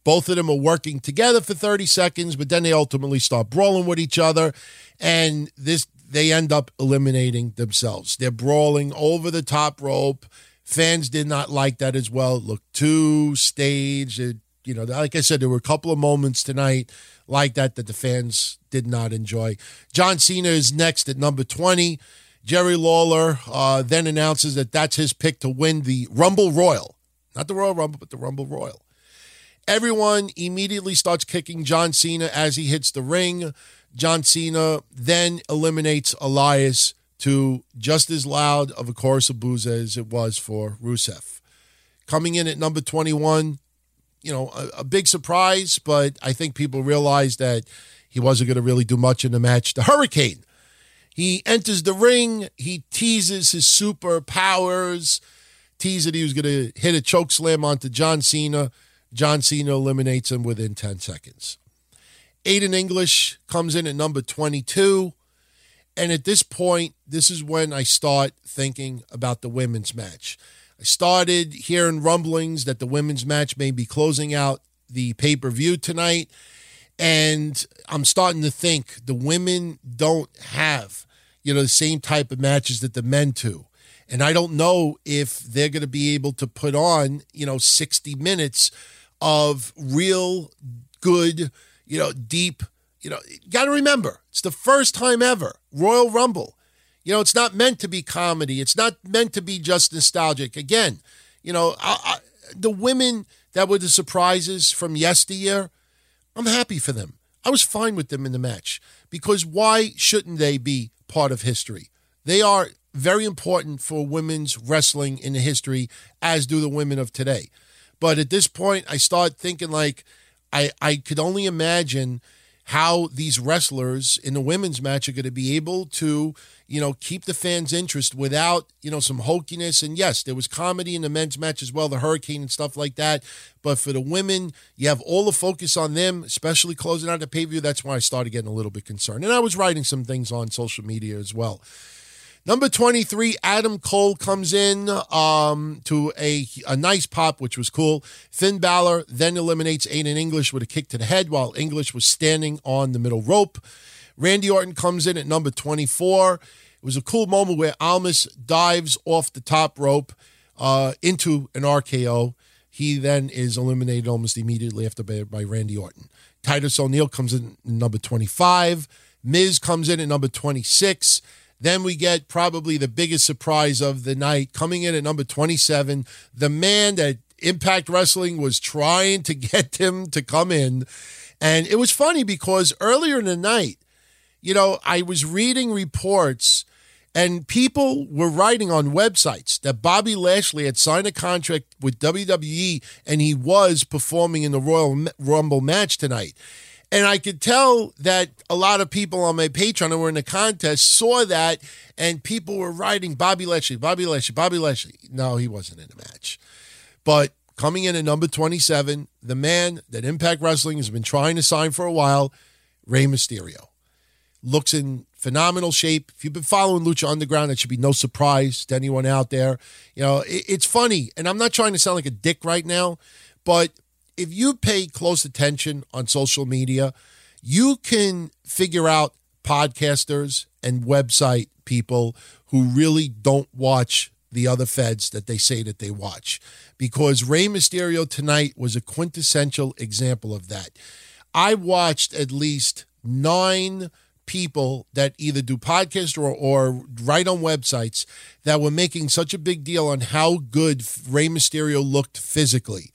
Both of them are working together for thirty seconds, but then they ultimately start brawling with each other, and this they end up eliminating themselves. They're brawling over the top rope. Fans did not like that as well. It looked too staged. It, you know, like I said, there were a couple of moments tonight like that that the fans did not enjoy. John Cena is next at number twenty. Jerry Lawler uh, then announces that that's his pick to win the Rumble Royal. Not the Royal Rumble, but the Rumble Royal. Everyone immediately starts kicking John Cena as he hits the ring. John Cena then eliminates Elias to just as loud of a chorus of boos as it was for Rusev. Coming in at number twenty-one, you know, a, a big surprise, but I think people realized that he wasn't going to really do much in the match. The Hurricane. He enters the ring. He teases his superpowers. Teased that he was going to hit a choke slam onto John Cena. John Cena eliminates him within ten seconds. Aiden English comes in at number twenty-two. And at this point, this is when I start thinking about the women's match. I started hearing rumblings that the women's match may be closing out the pay-per-view tonight. And I'm starting to think the women don't have, you know, the same type of matches that the men do. And I don't know if they're going to be able to put on, you know, sixty minutes of real good, you know, deep, you know, you got to remember, it's the first time ever, Royal Rumble. You know, it's not meant to be comedy. It's not meant to be just nostalgic. Again, you know, I, I, the women that were the surprises from yesteryear, I'm happy for them. I was fine with them in the match because why shouldn't they be part of history? They are very important for women's wrestling in the history, as do the women of today. But at this point, I start thinking like I, I could only imagine how these wrestlers in the women's match are going to be able to, you know, keep the fans' interest without, you know, some hokiness. And yes, there was comedy in the men's match as well, the Hurricane and stuff like that. But for the women, you have all the focus on them, especially closing out the pay-per-view. That's why I started getting a little bit concerned. And I was writing some things on social media as well. Number twenty-three, Adam Cole comes in um, to a, a nice pop, which was cool. Finn Balor then eliminates Aiden English with a kick to the head while English was standing on the middle rope. Randy Orton comes in at number twenty-four. It was a cool moment where Almas dives off the top rope uh, into an R K O. He then is eliminated almost immediately after by, by Randy Orton. Titus O'Neil comes in at number twenty-five. Miz comes in at number twenty-six. Then we get probably the biggest surprise of the night. Coming in at number twenty-seven, the man that Impact Wrestling was trying to get him to come in. And it was funny because earlier in the night, you know, I was reading reports and people were writing on websites that Bobby Lashley had signed a contract with W W E and he was performing in the Royal Rumble match tonight. And I could tell that a lot of people on my Patreon who were in the contest saw that, and people were writing Bobby Lashley, Bobby Lashley, Bobby Lashley. No, he wasn't in the match. But coming in at number twenty-seven, the man that Impact Wrestling has been trying to sign for a while, Rey Mysterio. Looks in phenomenal shape. If you've been following Lucha Underground, it should be no surprise to anyone out there. You know, it, it's funny, and I'm not trying to sound like a dick right now, but if you pay close attention on social media, you can figure out podcasters and website people who really don't watch the other feds that they say that they watch. Because Rey Mysterio tonight was a quintessential example of that. I watched at least nine people that either do podcasts or, or write on websites that were making such a big deal on how good Rey Mysterio looked physically.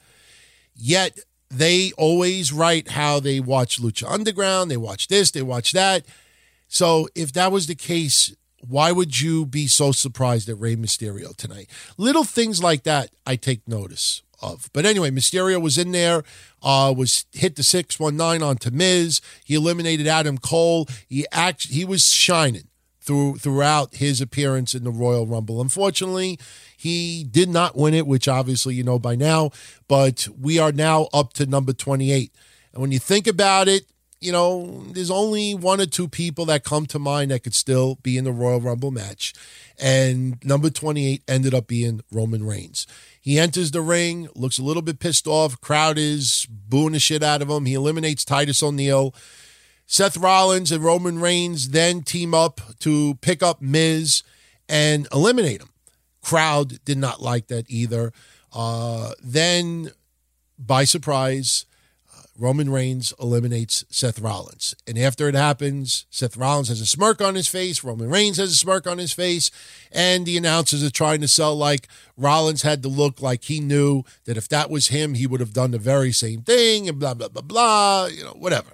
Yet they always write how they watch Lucha Underground, they watch this, they watch that. So if that was the case, why would you be so surprised at Rey Mysterio tonight? Little things like that I take notice of. But anyway, Mysterio was in there, uh, was hit the six one nine onto Miz. He eliminated Adam Cole. He act, he was shining through throughout his appearance in the Royal Rumble. Unfortunately, he did not win it, which obviously you know by now, but we are now up to number twenty-eight. And when you think about it, you know, there's only one or two people that come to mind that could still be in the Royal Rumble match. And number twenty-eight ended up being Roman Reigns. He enters the ring, looks a little bit pissed off. Crowd is booing the shit out of him. He eliminates Titus O'Neil. Seth Rollins and Roman Reigns then team up to pick up Miz and eliminate him. Crowd did not like that either. Uh, then, by surprise, uh, Roman Reigns eliminates Seth Rollins. And after it happens, Seth Rollins has a smirk on his face. Roman Reigns has a smirk on his face. And the announcers are trying to sell like Rollins had to look like he knew that if that was him, he would have done the very same thing and blah, blah, blah, blah, you know, whatever.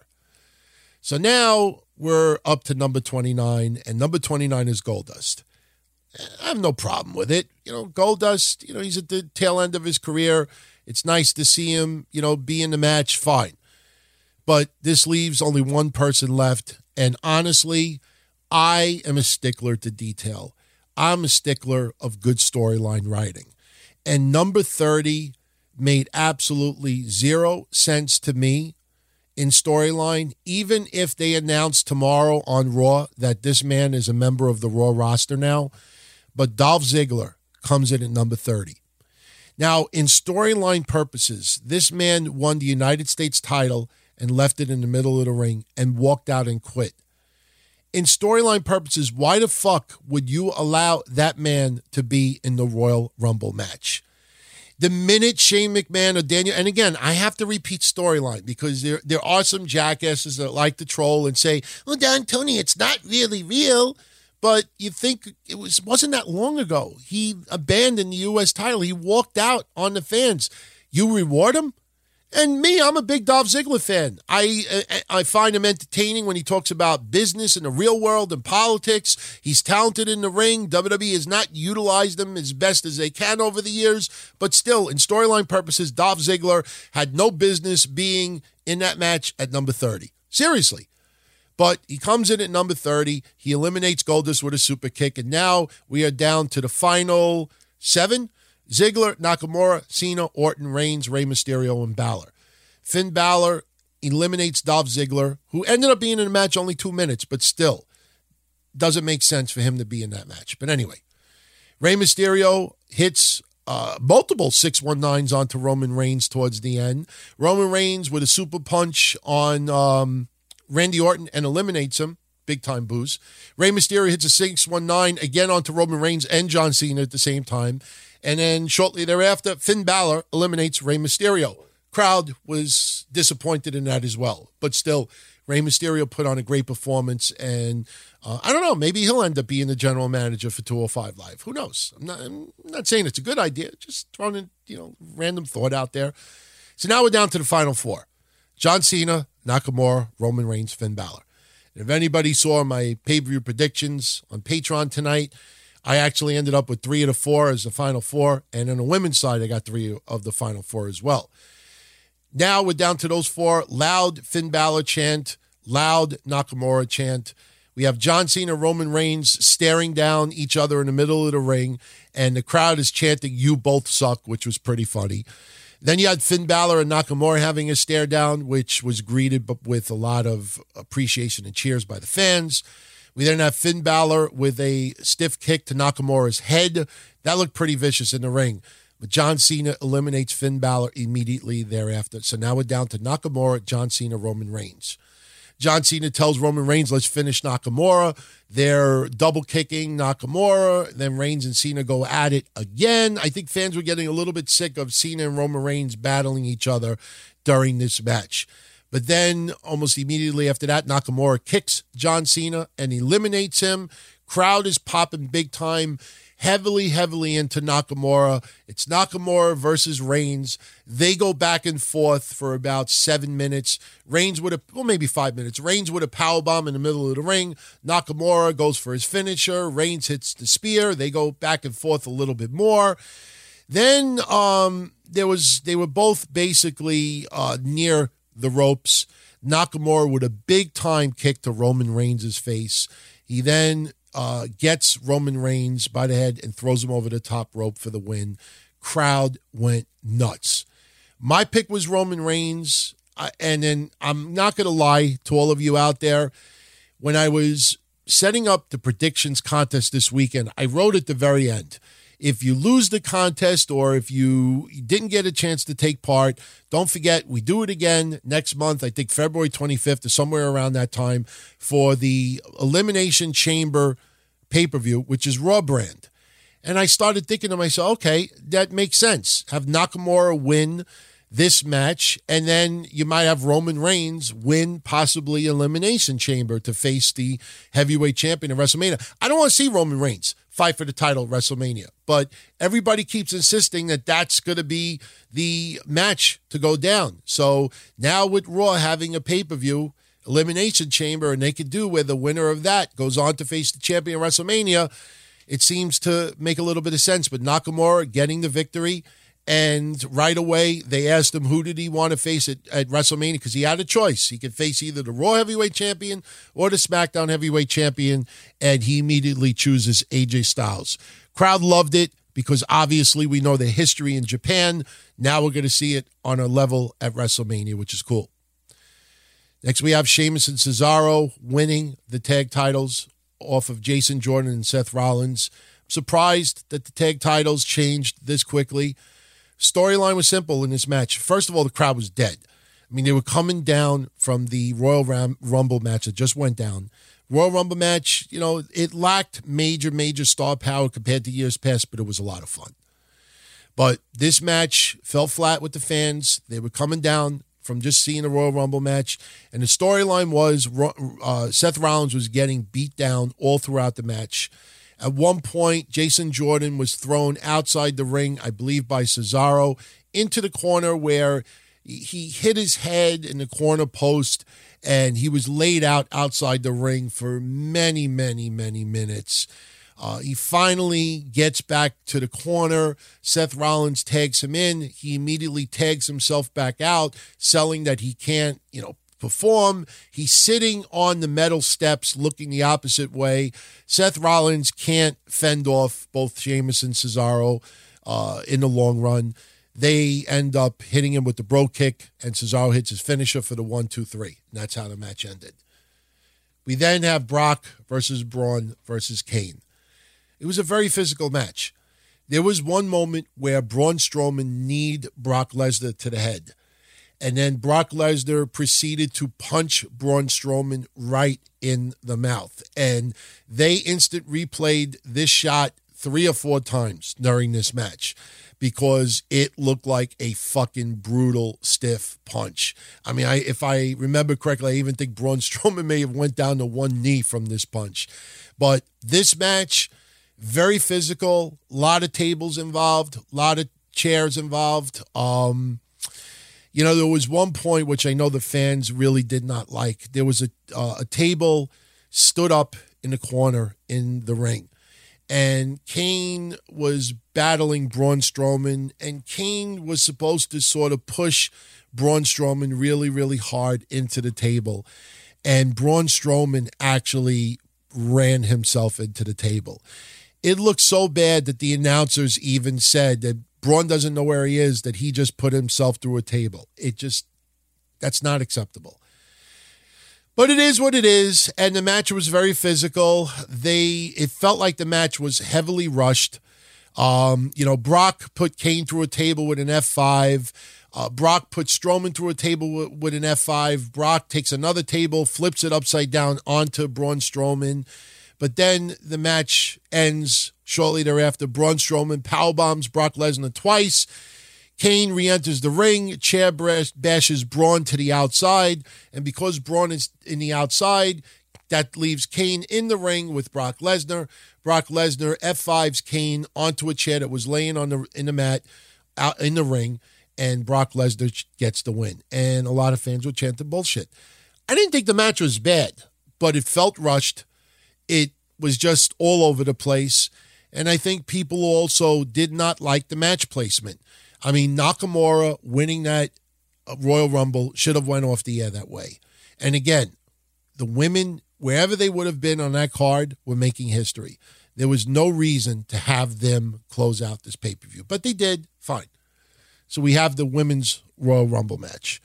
So now we're up to number twenty-nine, and number twenty-nine is Goldust. I have no problem with it. You know, Goldust, you know, he's at the tail end of his career. It's nice to see him, you know, be in the match, fine. But this leaves only one person left, and honestly, I am a stickler to detail. I'm a stickler of good storyline writing. And number thirty made absolutely zero sense to me in storyline, even if they announce tomorrow on Raw that this man is a member of the Raw roster now. But Dolph Ziggler comes in at number thirty. Now, in storyline purposes, this man won the United States title and left it in the middle of the ring and walked out and quit. In storyline purposes, why the fuck would you allow that man to be in the Royal Rumble match? The minute Shane McMahon or Daniel, and again, I have to repeat storyline because there there are some jackasses that like to troll and say, well, Don Tony, it's not really real. But you think it was, wasn't that long ago. He abandoned the U S title. He walked out on the fans. You reward him? And me, I'm a big Dolph Ziggler fan. I, I I find him entertaining when he talks about business and the real world and politics. He's talented in the ring. W W E has not utilized him as best as they can over the years. But still, in storyline purposes, Dolph Ziggler had no business being in that match at number thirty. Seriously. But he comes in at number thirty. He eliminates Goldust with a super kick. And now we are down to the final seven. Ziggler, Nakamura, Cena, Orton, Reigns, Rey Mysterio, and Balor. Finn Balor eliminates Dolph Ziggler, who ended up being in the match only two minutes, but still doesn't make sense for him to be in that match. But anyway, Rey Mysterio hits uh, multiple six one nines onto Roman Reigns towards the end. Roman Reigns with a super punch on um, Randy Orton and eliminates him. Big time booze. Rey Mysterio hits a six one nine again onto Roman Reigns and John Cena at the same time. And then shortly thereafter, Finn Balor eliminates Rey Mysterio. Crowd was disappointed in that as well. But still, Rey Mysterio put on a great performance. And uh, I don't know, maybe he'll end up being the general manager for two oh five Live. Who knows? I'm not, I'm not saying it's a good idea. Just throwing a you know, random thought out there. So now we're down to the final four. John Cena, Nakamura, Roman Reigns, Finn Balor. And if anybody saw my pay-per-view predictions on Patreon tonight, I actually ended up with three of the four as the final four. And on the women's side, I got three of the final four as well. Now we're down to those four. Loud Finn Balor chant, loud Nakamura chant. We have John Cena, Roman Reigns staring down each other in the middle of the ring. And the crowd is chanting, "You both suck," which was pretty funny. Then you had Finn Balor and Nakamura having a stare down, which was greeted with a lot of appreciation and cheers by the fans. We then have Finn Balor with a stiff kick to Nakamura's head. That looked pretty vicious in the ring. But John Cena eliminates Finn Balor immediately thereafter. So now we're down to Nakamura, John Cena, Roman Reigns. John Cena tells Roman Reigns, let's finish Nakamura. They're double kicking Nakamura. Then Reigns and Cena go at it again. I think fans were getting a little bit sick of Cena and Roman Reigns battling each other during this match. But then almost immediately after that, Nakamura kicks John Cena and eliminates him. Crowd is popping big time, heavily, heavily into Nakamura. It's Nakamura versus Reigns. They go back and forth for about seven minutes. Reigns with a, well, maybe five minutes. Reigns with a powerbomb in the middle of the ring. Nakamura goes for his finisher. Reigns hits the spear. They go back and forth a little bit more. Then um, there was, they were both basically uh, near the ropes. Nakamura with a big time kick to Roman Reigns' face. He then uh, gets Roman Reigns by the head and throws him over the top rope for the win. Crowd went nuts. My pick was Roman Reigns. I, and then I'm not going to lie to all of you out there. When I was setting up the predictions contest this weekend, I wrote at the very end, if you lose the contest or if you didn't get a chance to take part, don't forget, we do it again next month, I think February twenty-fifth or somewhere around that time, for the Elimination Chamber pay-per-view, which is Raw brand. And I started thinking to myself, okay, that makes sense. Have Nakamura win this match, and then you might have Roman Reigns win possibly Elimination Chamber to face the heavyweight champion of WrestleMania. I don't want to see Roman Reigns fight for the title at WrestleMania, but everybody keeps insisting that that's going to be the match to go down. So now with Raw having a pay-per-view Elimination Chamber, and they could do where the winner of that goes on to face the champion of WrestleMania, it seems to make a little bit of sense. But Nakamura getting the victory, and right away they asked him who did he want to face at, at WrestleMania, because he had a choice. He could face either the Raw Heavyweight Champion or the SmackDown Heavyweight Champion, and he immediately chooses A J Styles. Crowd loved it because obviously we know the history in Japan. Now we're going to see it on a level at WrestleMania, which is cool. Next we have Sheamus and Cesaro winning the tag titles off of Jason Jordan and Seth Rollins. I'm surprised that the tag titles changed this quickly. Storyline was simple in this match. First of all, the crowd was dead. I mean, they were coming down from the Royal Ram- Rumble match that just went down. Royal Rumble match, you know, it lacked major, major star power compared to years past, but it was a lot of fun. But this match fell flat with the fans. They were coming down from just seeing the Royal Rumble match. And the storyline was uh, Seth Rollins was getting beat down all throughout the match. At one point, Jason Jordan was thrown outside the ring, I believe by Cesaro, into the corner where he hit his head in the corner post, and he was laid out outside the ring for many, many, many minutes. Uh, he finally gets back to the corner. Seth Rollins tags him in. He immediately tags himself back out, selling that he can't, you know, perform. He's sitting on the metal steps looking the opposite way. Seth Rollins can't fend off both Sheamus and Cesaro uh, in the long run. They end up hitting him with the bro kick, and Cesaro hits his finisher for the one, two, three. And that's how the match ended. We then have Brock versus Braun versus Kane. It was a very physical match. There was one moment where Braun Strowman kneed Brock Lesnar to the head. And then Brock Lesnar proceeded to punch Braun Strowman right in the mouth. And they instant replayed this shot three or four times during this match because it looked like a fucking brutal, stiff punch. I mean, I, if I remember correctly, I even think Braun Strowman may have went down to one knee from this punch. But this match, very physical, a lot of tables involved, a lot of chairs involved. Um... You know, there was one point which I know the fans really did not like. There was a uh, a table stood up in the corner in the ring, and Kane was battling Braun Strowman, and Kane was supposed to sort of push Braun Strowman really, really hard into the table, and Braun Strowman actually ran himself into the table. It looked so bad that the announcers even said that Braun doesn't know where he is, that he just put himself through a table. It just, that's not acceptable. But it is what it is, and the match was very physical. They, it felt like the match was heavily rushed. Um, you know, Brock put Kane through a table with an F five. Uh, Brock put Strowman through a table with, with an F five. Brock takes another table, flips it upside down onto Braun Strowman. But then the match ends shortly thereafter. Braun Strowman powerbombs Brock Lesnar twice. Kane re-enters the ring. Chair bashes Braun to the outside. And because Braun is in the outside, that leaves Kane in the ring with Brock Lesnar. Brock Lesnar F fives Kane onto a chair that was laying on the in the mat out in the ring. And Brock Lesnar gets the win. And a lot of fans were chanting bullshit. I didn't think the match was bad, but it felt rushed. It was just all over the place. And I think people also did not like the match placement. I mean, Nakamura winning that Royal Rumble should have went off the air that way. And again, the women, wherever they would have been on that card, were making history. There was no reason to have them close out this pay-per-view. But they did, fine. So we have the women's Royal Rumble match.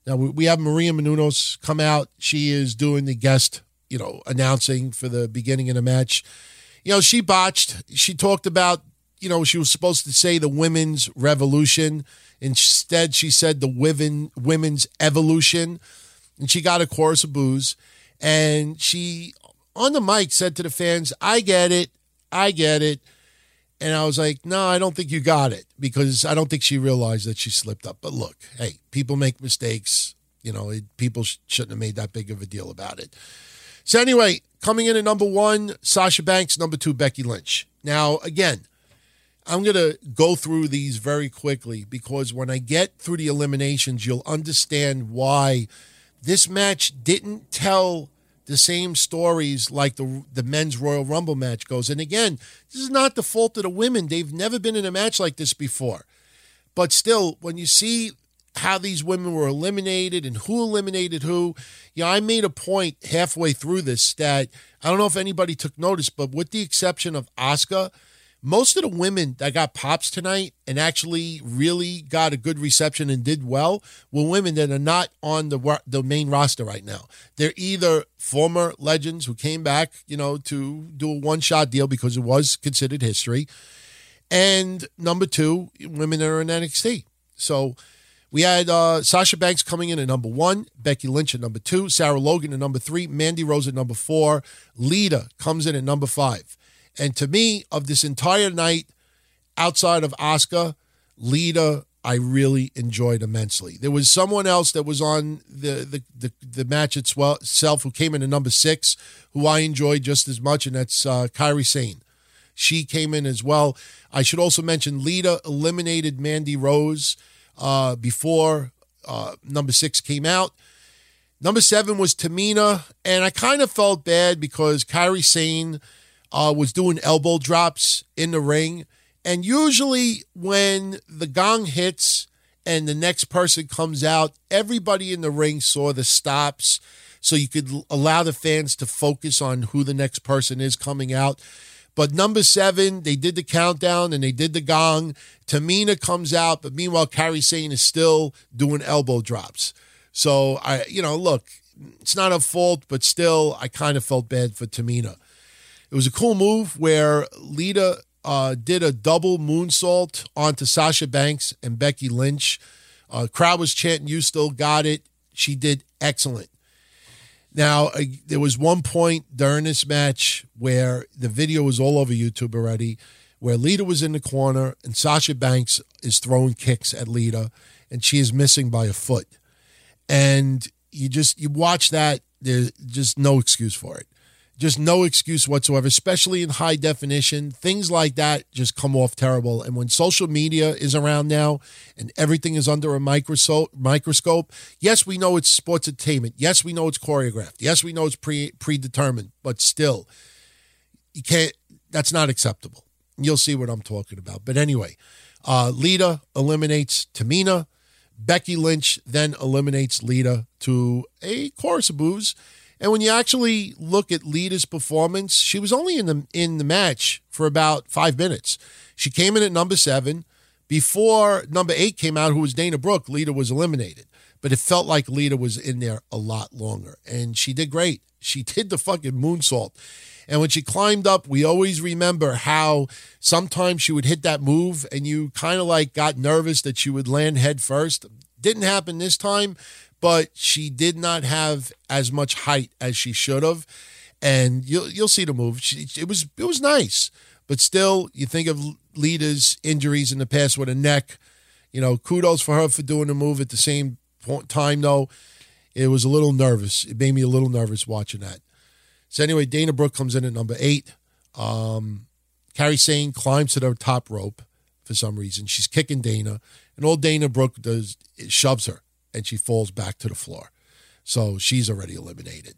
Now, we have Maria Menounos come out. She is doing the guest, you know, announcing for the beginning of the match. You know, she botched. She talked about, you know, she was supposed to say the women's revolution. Instead, she said the women, women's evolution. And she got a chorus of boos. And she, on the mic, said to the fans, I get it. I get it. And I was like, no, I don't think you got it, because I don't think she realized that she slipped up. But look, hey, people make mistakes. You know, it, people sh- shouldn't have made that big of a deal about it. So anyway, coming in at number one, Sasha Banks. Number two, Becky Lynch. Now, again, I'm going to go through these very quickly, because when I get through the eliminations, you'll understand why this match didn't tell the same stories like the the men's Royal Rumble match goes. And again, this is not the fault of the women. They've never been in a match like this before. But still, when you see how these women were eliminated and who eliminated who, you know, I made a point halfway through this that I don't know if anybody took notice, but with the exception of Asuka, most of the women that got pops tonight and actually really got a good reception and did well were women that are not on the the main roster right now. They're either former legends who came back, you know, to do a one-shot deal because it was considered history, and number two, women that are in N X T. So we had uh, Sasha Banks coming in at number one, Becky Lynch at number two, Sarah Logan at number three, Mandy Rose at number four, Lita comes in at number five. And to me, of this entire night, outside of Asuka, Lita, I really enjoyed immensely. There was someone else that was on the the the, the match itself who came in at number six, who I enjoyed just as much, and that's uh, Kairi Sane. She came in as well. I should also mention Lita eliminated Mandy Rose uh, before uh, number six came out. Number seven was Tamina, and I kind of felt bad because Kairi Sane Uh, was doing elbow drops in the ring. And usually when the gong hits and the next person comes out, everybody in the ring saw the stops so you could allow the fans to focus on who the next person is coming out. But number seven, they did the countdown and they did the gong. Tamina comes out, but meanwhile, Kairi Sane is still doing elbow drops. So, I, you know, look, it's not a fault, but still, I kind of felt bad for Tamina. It was a cool move where Lita uh, did a double moonsault onto Sasha Banks and Becky Lynch. Uh, crowd was chanting, "You still got it." She did excellent. Now, uh, there was one point during this match where the video was all over YouTube already, where Lita was in the corner and Sasha Banks is throwing kicks at Lita, and she is missing by a foot. And you just, you watch that, there's just no excuse for it. Just no excuse whatsoever, especially in high definition. Things like that just come off terrible. And when social media is around now and everything is under a microscope, microscope, yes, we know it's sports entertainment. Yes, we know it's choreographed. Yes, we know it's pre predetermined. But still, you can't. That's not acceptable. You'll see what I'm talking about. But anyway, uh, Lita eliminates Tamina. Becky Lynch then eliminates Lita to a chorus of boos. And when you actually look at Lita's performance, she was only in the in the match for about five minutes. She came in at number seven. Before number eight came out, who was Dana Brooke, Lita was eliminated. But it felt like Lita was in there a lot longer. And she did great. She did the fucking moonsault. And when she climbed up, we always remember how sometimes she would hit that move and you kind of like got nervous that she would land head first. Didn't happen this time. But she did not have as much height as she should have, and you'll you'll see the move. She, it was it was nice, but still, you think of Lita's injuries in the past with a neck. You know, kudos for her for doing the move. At the same point, time, though, it was a little nervous. It made me a little nervous watching that. So anyway, Dana Brooke comes in at number eight. Um, Kairi Sane climbs to the top rope for some reason. She's kicking Dana, and all Dana Brooke does is shoves her. And she falls back to the floor. So she's already eliminated.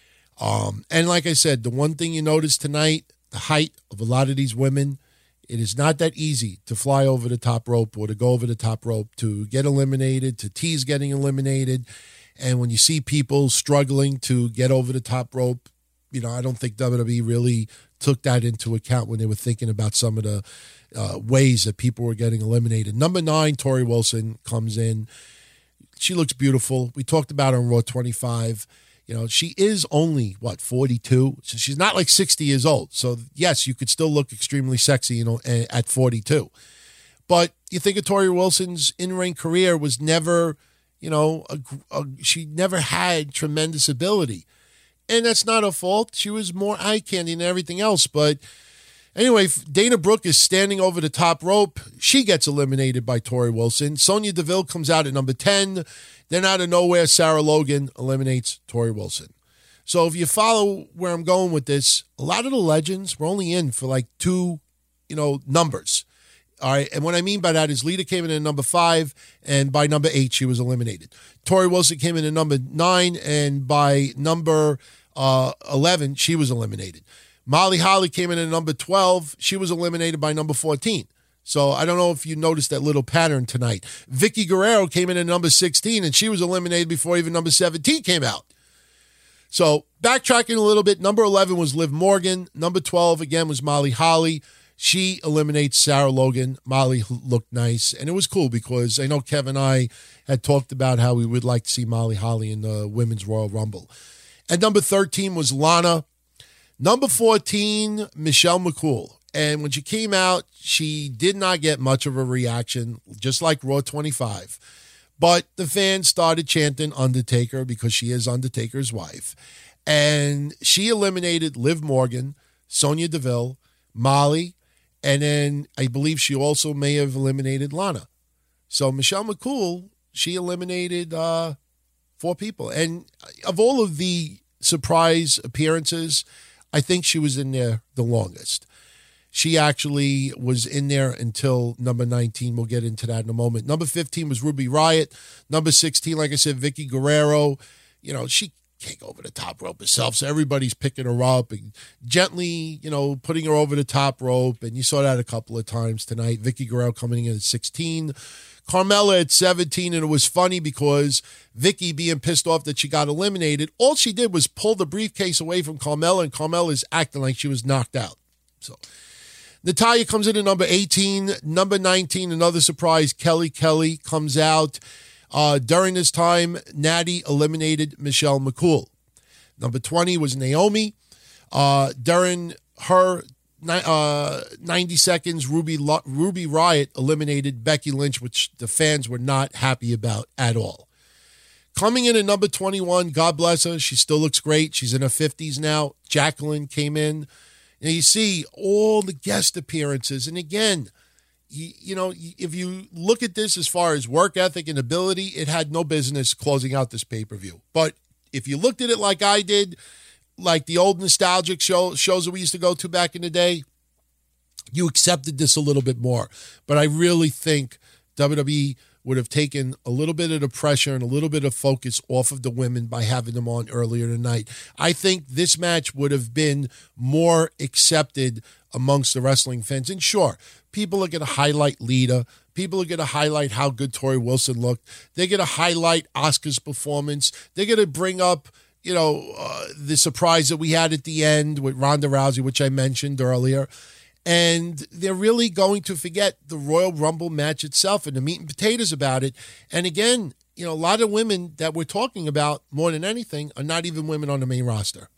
Um, and like I said, the one thing you notice tonight, the height of a lot of these women, it is not that easy to fly over the top rope or to go over the top rope, to get eliminated, to tease getting eliminated. And when you see people struggling to get over the top rope, you know, I don't think W W E really took that into account when they were thinking about some of the uh, ways that people were getting eliminated. Number nine, Tori Wilson comes in. she looks beautiful. We talked about her on Raw twenty-five. You know, she is only, what, forty-two? So she's not like sixty years old. So, yes, you could still look extremely sexy, you know, at forty-two. But you think of Tori Wilson's in-ring career was never, you know, a, a, she never had tremendous ability. And that's not her fault. She was more eye candy than everything else. But anyway, Dana Brooke is standing over the top rope. She gets eliminated by Tori Wilson. Sonya Deville comes out at number ten. Then out of nowhere, Sarah Logan eliminates Tori Wilson. So if you follow where I'm going with this, a lot of the legends were only in for like two, you know, numbers. All right. And what I mean by that is Lita came in at number five, and by number eight, she was eliminated. Tori Wilson came in at number nine, and by number uh, eleven, she was eliminated. Molly Holly came in at number twelve. She was eliminated by number fourteen. So I don't know if you noticed that little pattern tonight. Vicky Guerrero came in at number sixteen, and she was eliminated before even number seventeen came out. So backtracking a little bit, number eleven was Liv Morgan. Number twelve, again, was Molly Holly. She eliminates Sarah Logan. Molly looked nice, and it was cool because I know Kevin and I had talked about how we would like to see Molly Holly in the Women's Royal Rumble. At number thirteen was Lana. Number fourteen, Michelle McCool. And when she came out, she did not get much of a reaction, just like Raw twenty-five. But the fans started chanting Undertaker because she is Undertaker's wife. And she eliminated Liv Morgan, Sonya Deville, Molly, and then I believe she also may have eliminated Lana. So Michelle McCool, she eliminated uh, four people. And of all of the surprise appearances, I think she was in there the longest. She actually was in there until number nineteen. We'll get into that in a moment. Number fifteen was Ruby Riott. Number sixteen, like I said, Vicky Guerrero. You know, she can't go over the top rope herself, so everybody's picking her up and gently, you know, putting her over the top rope. And you saw that a couple of times tonight. Vicky Guerrero coming in at sixteen. Carmella at seventeen, and it was funny because Vicky, being pissed off that she got eliminated, all she did was pull the briefcase away from Carmella, and Carmella is acting like she was knocked out. So Natalya comes in at number eighteen. Number nineteen, another surprise, Kelly Kelly comes out. Uh, during this time, Natty eliminated Michelle McCool. Number twenty was Naomi. Uh, during her uh, ninety seconds, Ruby, Ruby Riott eliminated Becky Lynch, which the fans were not happy about at all. Coming in at number twenty-one, God bless her, she still looks great. She's in her fifties now. Jacqueline came in. And you see all the guest appearances. And again, you, you know, if you look at this as far as work ethic and ability, it had no business closing out this pay-per-view. But if you looked at it like I did, like the old nostalgic show, shows that we used to go to back in the day, you accepted this a little bit more. But I really think W W E would have taken a little bit of the pressure and a little bit of focus off of the women by having them on earlier tonight. I think this match would have been more accepted amongst the wrestling fans. And sure, people are going to highlight Lita. People are going to highlight how good Tori Wilson looked. They're going to highlight Asuka's performance. They're going to bring up, you know, uh, the surprise that we had at the end with Ronda Rousey, which I mentioned earlier. And they're really going to forget the Royal Rumble match itself and the meat and potatoes about it. And again, you know, a lot of women that we're talking about more than anything are not even women on the main roster.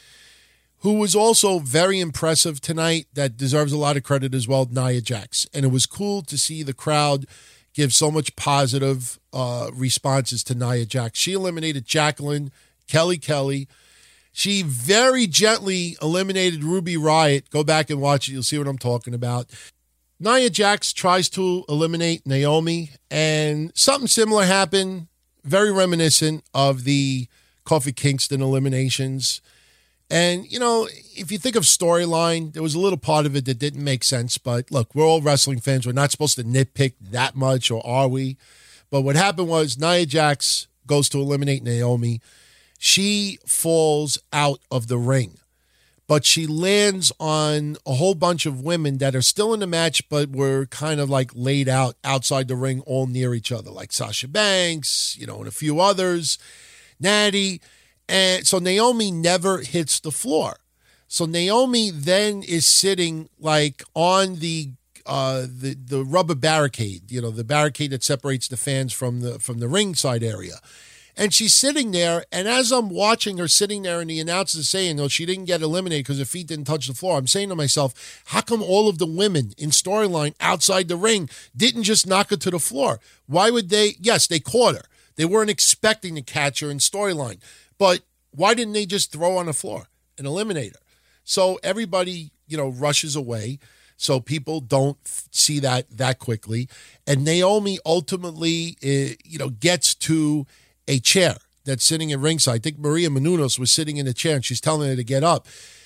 Who was also very impressive tonight, that deserves a lot of credit as well, Nia Jax. And it was cool to see the crowd give so much positive uh, responses to Nia Jax. She eliminated Jacqueline, Kelly Kelly. She very gently eliminated Ruby Riott. Go back and watch it. You'll see what I'm talking about. Nia Jax tries to eliminate Naomi, and something similar happened, very reminiscent of the Kofi Kingston eliminations. And, you know, if you think of storyline, there was a little part of it that didn't make sense. But look, we're all wrestling fans. We're not supposed to nitpick that much, or are we? But what happened was Nia Jax goes to eliminate Naomi. She falls out of the ring, but she lands on a whole bunch of women that are still in the match, but were kind of like laid out outside the ring, all near each other, like Sasha Banks, you know, and a few others, Natty. And so Naomi never hits the floor. So Naomi then is sitting like on the uh, the the rubber barricade, you know, the barricade that separates the fans from the from the ringside area. And she's sitting there, and as I'm watching her sitting there, and the announcer's saying, "No, she didn't get eliminated because her feet didn't touch the floor," I'm saying to myself, how come all of the women in storyline outside the ring didn't just knock her to the floor? Why would they? Yes, they caught her. They weren't expecting to catch her in storyline. But why didn't they just throw her on the floor and eliminate her? So everybody, you know, rushes away. So people don't see that that quickly. And Naomi ultimately, uh, you know, gets to a chair that's sitting at ringside. I think Maria Menounos was sitting in a chair, and she's telling her to get up.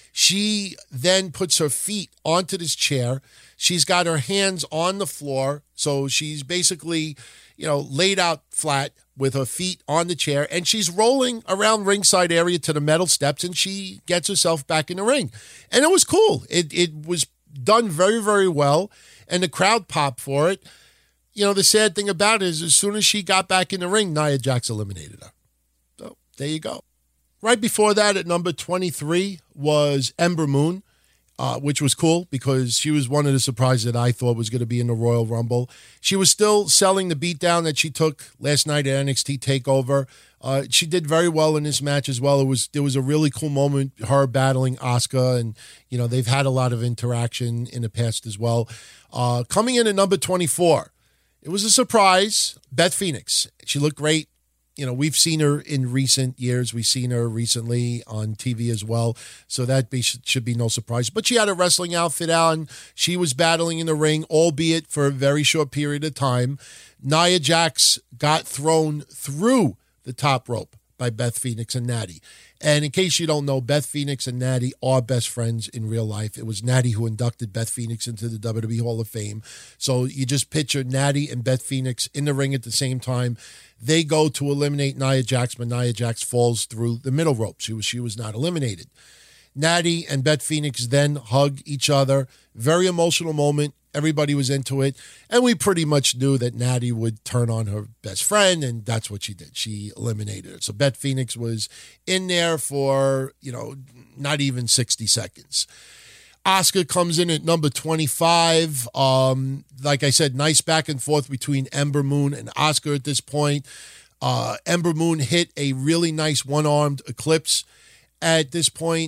She then puts her feet onto this chair. She's got her hands on the floor. So she's basically, you know, laid out flat with her feet on the chair, and she's rolling around ringside area to the metal steps, and she gets herself back in the ring. And it was cool. It it was done very, very well, and the crowd popped for it. You know, the sad thing about it is as soon as she got back in the ring, Nia Jax eliminated her. So there you go. Right before that, at number twenty-three, was Ember Moon, uh, which was cool because she was one of the surprises that I thought was going to be in the Royal Rumble. She was still selling the beatdown that she took last night at N X T TakeOver. Uh, she did very well in this match as well. It was there was a really cool moment, her battling Asuka, and you know they've had a lot of interaction in the past as well. Uh, coming in at number twenty-four, it was a surprise. Beth Phoenix. She looked great. You know, we've seen her in recent years. We've seen her recently on T V as well. So that be, should be no surprise. But she had a wrestling outfit on. She was battling in the ring, albeit for a very short period of time. Nia Jax got thrown through the top rope by Beth Phoenix and Natty. And in case you don't know, Beth Phoenix and Natty are best friends in real life. It was Natty who inducted Beth Phoenix into the W W E Hall of Fame. So you just picture Natty and Beth Phoenix in the ring at the same time. They go to eliminate Nia Jax, but Nia Jax falls through the middle rope. She was, she was not eliminated. Natty and Beth Phoenix then hug each other. Very emotional moment. Everybody was into it. And we pretty much knew that Natty would turn on her best friend, and that's what she did. She eliminated her. So Beth Phoenix was in there for, you know, not even sixty seconds. Asuka comes in at number twenty-five. Um, like I said, nice back and forth between Ember Moon and Asuka at this point. Uh, Ember Moon hit a really nice one-armed eclipse at this point.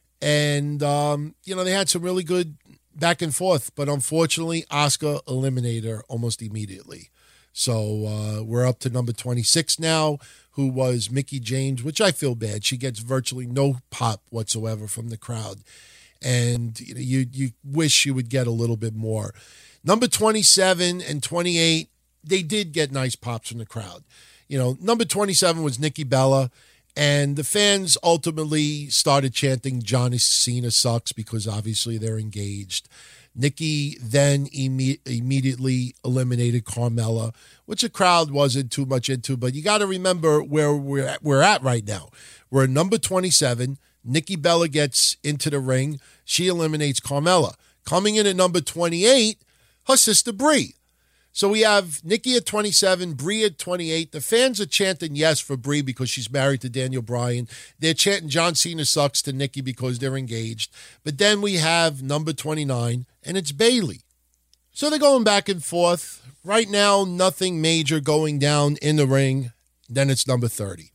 And, um, you know, they had some really good back and forth, but unfortunately, Asuka eliminated her almost immediately. So uh, we're up to number twenty-six now, who was Mickie James, which I feel bad. She gets virtually no pop whatsoever from the crowd. And you know, you, you wish you would get a little bit more. Number twenty-seven and twenty-eight, they did get nice pops from the crowd. You know, number twenty-seven was Nikki Bella. And the fans ultimately started chanting, John Cena sucks, because obviously they're engaged. Nikki then imme- immediately eliminated Carmella, which the crowd wasn't too much into. But you got to remember where we're at, we're at right now. We're at number twenty-seven. Nikki Bella gets into the ring. She eliminates Carmella. Coming in at number twenty-eight, her sister Brie. So we have Nikki at twenty-seven, Brie at twenty-eight. The fans are chanting yes for Brie because she's married to Daniel Bryan. They're chanting John Cena sucks to Nikki because they're engaged. But then we have number twenty-nine, and it's Bayley. So they're going back and forth. Right now, nothing major going down in the ring. Then it's number thirty.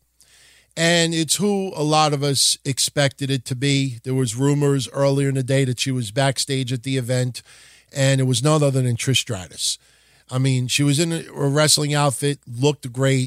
And it's who a lot of us expected it to be. There was rumors earlier in the day that she was backstage at the event, and it was none other than Trish Stratus. I mean, she was in a wrestling outfit, looked great.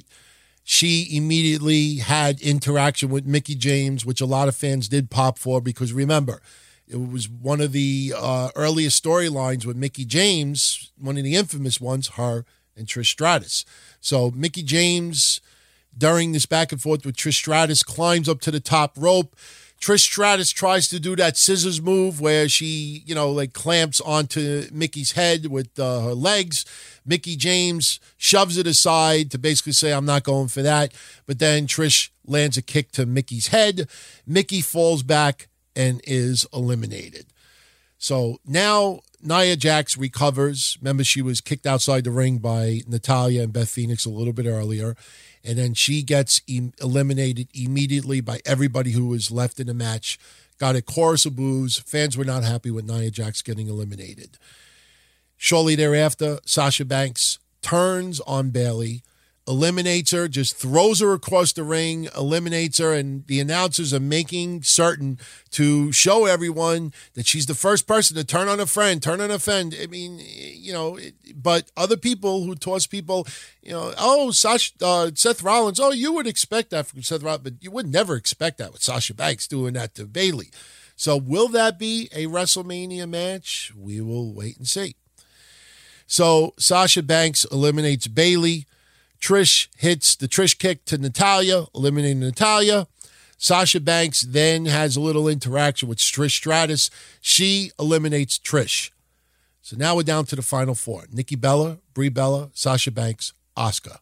She immediately had interaction with Mickie James, which a lot of fans did pop for because, remember, it was one of the uh, earliest storylines with Mickie James, one of the infamous ones, her and Trish Stratus. So Mickie James, during this back and forth with Trish Stratus, climbs up to the top rope. Trish Stratus tries to do that scissors move where she, you know, like clamps onto Mickey's head with uh, her legs. Mickie James shoves it aside to basically say, I'm not going for that. But then Trish lands a kick to Mickey's head. Mickie falls back and is eliminated. So now Nia Jax recovers. Remember, she was kicked outside the ring by Natalya and Beth Phoenix a little bit earlier. And then she gets e- eliminated immediately by everybody who was left in the match. Got a chorus of boos. Fans were not happy with Nia Jax getting eliminated. Shortly thereafter, Sasha Banks turns on Bayley, eliminates her, just throws her across the ring, eliminates her, and the announcers are making certain to show everyone that she's the first person to turn on a friend, turn on a friend. I mean, you know, but other people who toss people, you know, oh, Sasha, uh, Seth Rollins, oh, you would expect that from Seth Rollins, but you would never expect that with Sasha Banks doing that to Bayley. So will that be a WrestleMania match? We will wait and see. So Sasha Banks eliminates Bayley. Trish hits the Trish kick to Natalya, eliminating Natalya. Sasha Banks then has a little interaction with Trish Stratus. She eliminates Trish. So now we're down to the final four. Nikki Bella, Brie Bella, Sasha Banks, Asuka.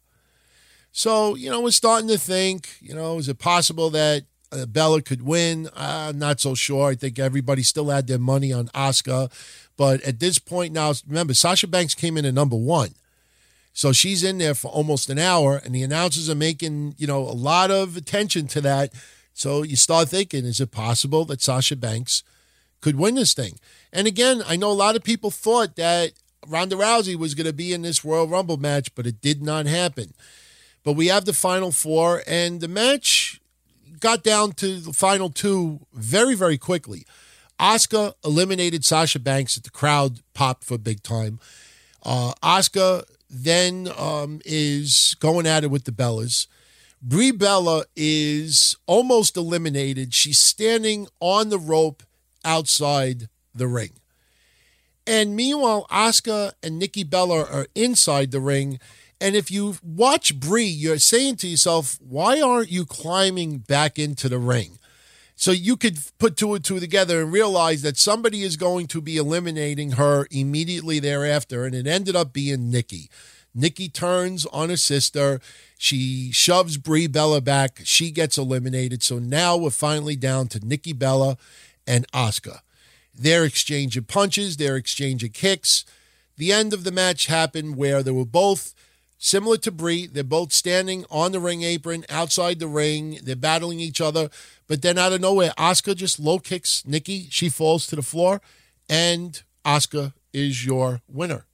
So, you know, we're starting to think, you know, is it possible that uh, Bella could win? I'm uh, not so sure. I think everybody still had their money on Asuka. But at this point now, remember, Sasha Banks came in at number one. So she's in there for almost an hour, and the announcers are making, you know, a lot of attention to that. So you start thinking, is it possible that Sasha Banks could win this thing? And again, I know a lot of people thought that Ronda Rousey was going to be in this Royal Rumble match, but it did not happen. But we have the final four, and the match got down to the final two very, very quickly. Asuka eliminated Sasha Banks. The crowd popped for big time. Uh, Asuka then um, is going at it with the Bellas. Brie Bella is almost eliminated. She's standing on the rope outside the ring. And meanwhile, Asuka and Nikki Bella are inside the ring. And if you watch Brie, you're saying to yourself, why aren't you climbing back into the ring? So you could put two and two together and realize that somebody is going to be eliminating her immediately thereafter, and it ended up being Nikki. Nikki turns on her sister. She shoves Brie Bella back. She gets eliminated. So now we're finally down to Nikki Bella and Asuka. They're exchanging punches. They're exchanging kicks. The end of the match happened where they were both similar to Brie. They're both standing on the ring apron, outside the ring. They're battling each other. But then out of nowhere, Asuka just low kicks Nikki. She falls to the floor, and Asuka is your winner.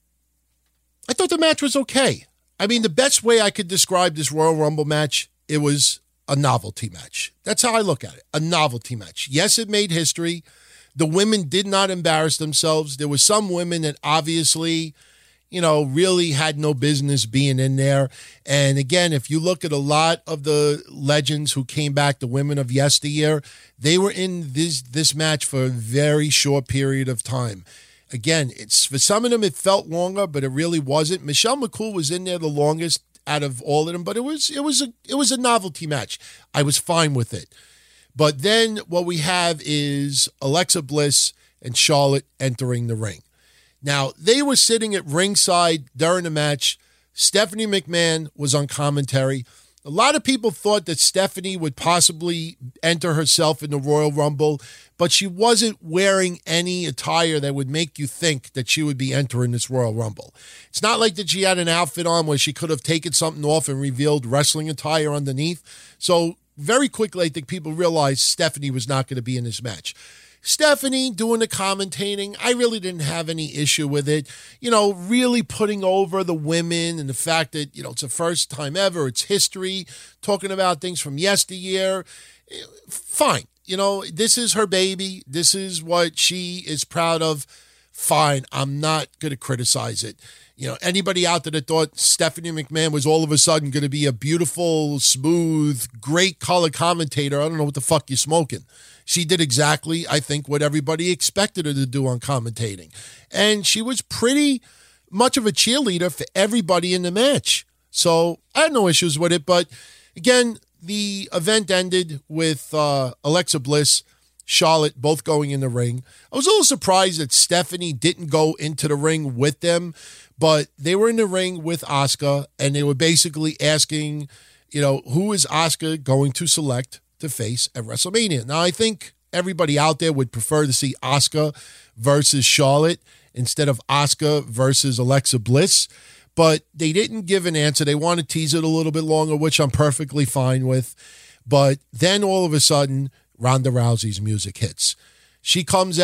I thought the match was okay. I mean, the best way I could describe this Royal Rumble match, it was a novelty match. That's how I look at it, a novelty match. Yes, it made history. The women did not embarrass themselves. There were some women that obviously, you know, really had no business being in there. And again, if you look at a lot of the legends who came back, the women of yesteryear, they were in this this match for a very short period of time. Again, it's for some of them it felt longer, but it really wasn't. Michelle McCool was in there the longest out of all of them, but it was it was a it was a novelty match. I was fine with it. But then what we have is Alexa Bliss and Charlotte entering the ring. Now, they were sitting at ringside during the match. Stephanie McMahon was on commentary. A lot of people thought that Stephanie would possibly enter herself in the Royal Rumble, but she wasn't wearing any attire that would make you think that she would be entering this Royal Rumble. It's not like that she had an outfit on where she could have taken something off and revealed wrestling attire underneath. So very quickly, I think people realized Stephanie was not going to be in this match. Stephanie doing the commentating, I really didn't have any issue with it. You know, really putting over the women and the fact that, you know, it's the first time ever, it's history, talking about things from yesteryear. Fine. You know, this is her baby. This is what she is proud of. Fine. I'm not going to criticize it. You know, anybody out there that thought Stephanie McMahon was all of a sudden going to be a beautiful, smooth, great color commentator, I don't know what the fuck you're smoking. She did exactly, I think, what everybody expected her to do on commentating. And she was pretty much of a cheerleader for everybody in the match. So I had no issues with it. But again, the event ended with uh, Alexa Bliss, Charlotte both going in the ring. I was a little surprised that Stephanie didn't go into the ring with them, but they were in the ring with Asuka, and they were basically asking, you know, who is Asuka going to select to face at WrestleMania? Now, I think everybody out there would prefer to see Asuka versus Charlotte instead of Asuka versus Alexa Bliss, but they didn't give an answer. They want to tease it a little bit longer, which I'm perfectly fine with. But then all of a sudden, Ronda Rousey's music hits. She comes out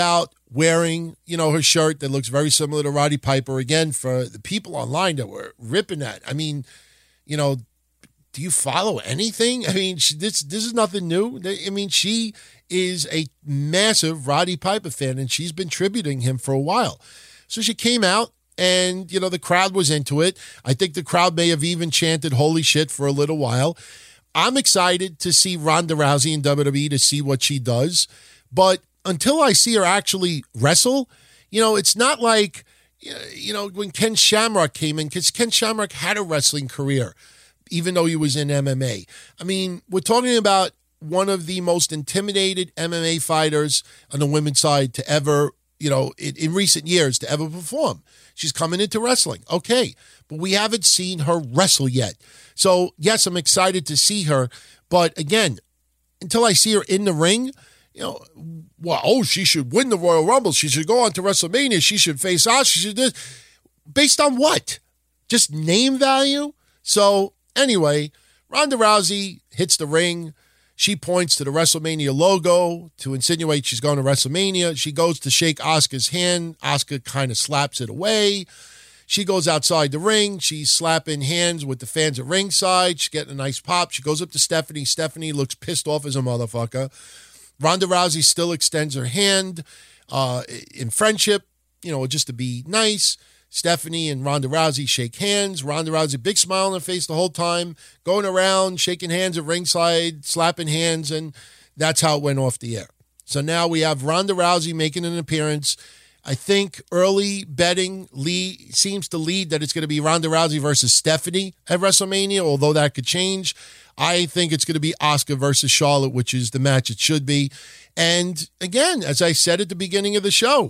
wearing, you know, her shirt that looks very similar to Roddy Piper. Again, for the people online that were ripping that, I mean, you know, do you follow anything? I mean, she, this this is nothing new. I mean, she is a massive Roddy Piper fan, and she's been tributing him for a while. So she came out, and, you know, the crowd was into it. I think the crowd may have even chanted holy shit for a little while. I'm excited to see Ronda Rousey in W W E, to see what she does. But until I see her actually wrestle, you know, it's not like, you know, when Ken Shamrock came in, because Ken Shamrock had a wrestling career, even though he was in M M A. I mean, we're talking about one of the most intimidated M M A fighters on the women's side to ever, you know, in, in recent years, to ever perform. She's coming into wrestling. Okay. But we haven't seen her wrestle yet. So, yes, I'm excited to see her. But again, until I see her in the ring, you know, well, oh, she should win the Royal Rumble. She should go on to WrestleMania. She should face Asuka. She should do this. Based on what? Just name value? So, anyway, Ronda Rousey hits the ring. She points to the WrestleMania logo to insinuate she's going to WrestleMania. She goes to shake Asuka's hand. Asuka kind of slaps it away. She goes outside the ring. She's slapping hands with the fans at ringside. She's getting a nice pop. She goes up to Stephanie. Stephanie looks pissed off as a motherfucker. Ronda Rousey still extends her hand uh, in friendship, you know, just to be nice. Stephanie and Ronda Rousey shake hands. Ronda Rousey, big smile on her face the whole time, going around, shaking hands at ringside, slapping hands, and that's how it went off the air. So now we have Ronda Rousey making an appearance. I think early betting lead, seems to lead that it's going to be Ronda Rousey versus Stephanie at WrestleMania, although that could change. I think it's going to be Asuka versus Charlotte, which is the match it should be. And again, as I said at the beginning of the show,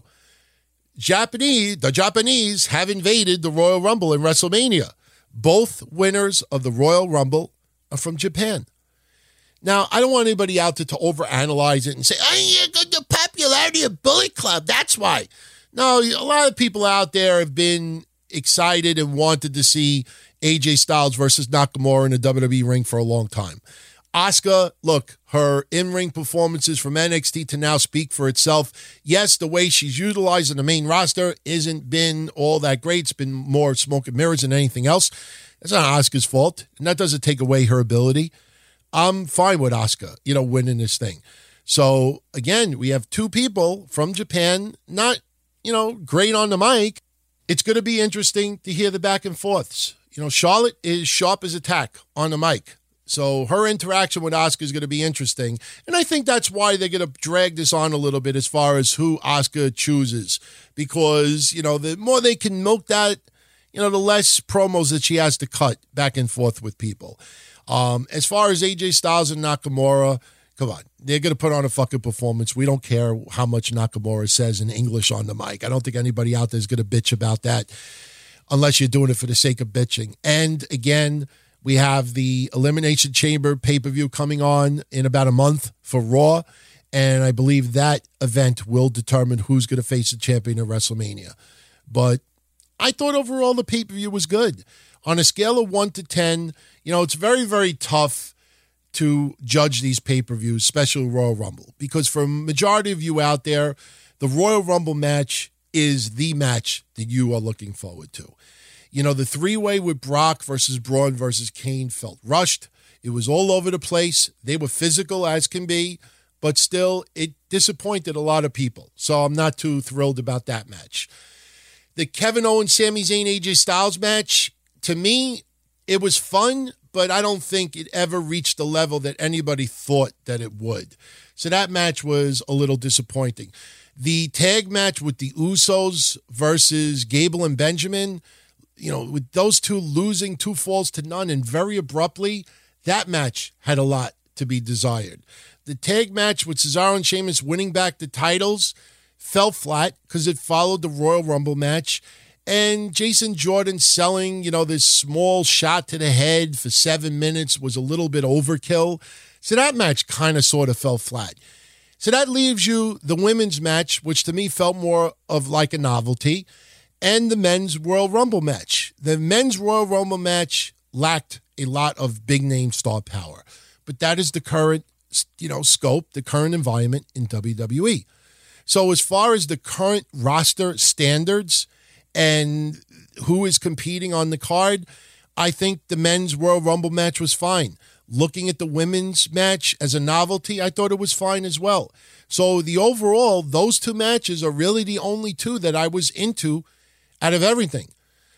Japanese, the Japanese have invaded the Royal Rumble in WrestleMania. Both winners of the Royal Rumble are from Japan. Now, I don't want anybody out there to overanalyze it and say, oh, yeah, the popularity of Bullet Club, that's why. No, a lot of people out there have been excited and wanted to see A J Styles versus Nakamura in the W W E ring for a long time. Asuka, look, her in-ring performances from N X T to now speak for itself. Yes, the way she's utilized in the main roster isn't been all that great. It's been more smoke and mirrors than anything else. That's not Asuka's fault, and that doesn't take away her ability. I'm fine with Asuka, you know, winning this thing. So, again, we have two people from Japan, not, you know, great on the mic. It's going to be interesting to hear the back and forths. You know, Charlotte is sharp as a tack on the mic. So her interaction with Asuka is going to be interesting. And I think that's why they're going to drag this on a little bit as far as who Asuka chooses. Because, you know, the more they can milk that, you know, the less promos that she has to cut back and forth with people. Um, as far as A J Styles and Nakamura, come on. They're going to put on a fucking performance. We don't care how much Nakamura says in English on the mic. I don't think anybody out there is going to bitch about that unless you're doing it for the sake of bitching. And again, we have the Elimination Chamber pay-per-view coming on in about a month for Raw, and I believe that event will determine who's going to face the champion at WrestleMania. But I thought overall the pay-per-view was good. On a scale of one to ten, you know, it's very, very tough to judge these pay-per-views, especially Royal Rumble, because for a majority of you out there, the Royal Rumble match is the match that you are looking forward to. You know, the three-way with Brock versus Braun versus Kane felt rushed. It was all over the place. They were physical as can be, but still, it disappointed a lot of people. So I'm not too thrilled about that match. The Kevin Owens, Sami Zayn, A J Styles match, to me, it was fun, but I don't think it ever reached the level that anybody thought that it would. So that match was a little disappointing. The tag match with the Usos versus Gable and Benjamin, you know, with those two losing two falls to none and very abruptly, that match had a lot to be desired. The tag match with Cesaro and Sheamus winning back the titles fell flat because it followed the Royal Rumble match. And Jason Jordan selling, you know, this small shot to the head for seven minutes was a little bit overkill. So that match kind of sort of fell flat. So that leaves you the women's match, which to me felt more of like a novelty, and the men's Royal Rumble match. The men's Royal Rumble match lacked a lot of big-name star power. But that is the current, you know, scope, the current environment in W W E. So as far as the current roster standards and who is competing on the card, I think the men's Royal Rumble match was fine. Looking at the women's match as a novelty, I thought it was fine as well. So the overall, those two matches are really the only two that I was into out of everything.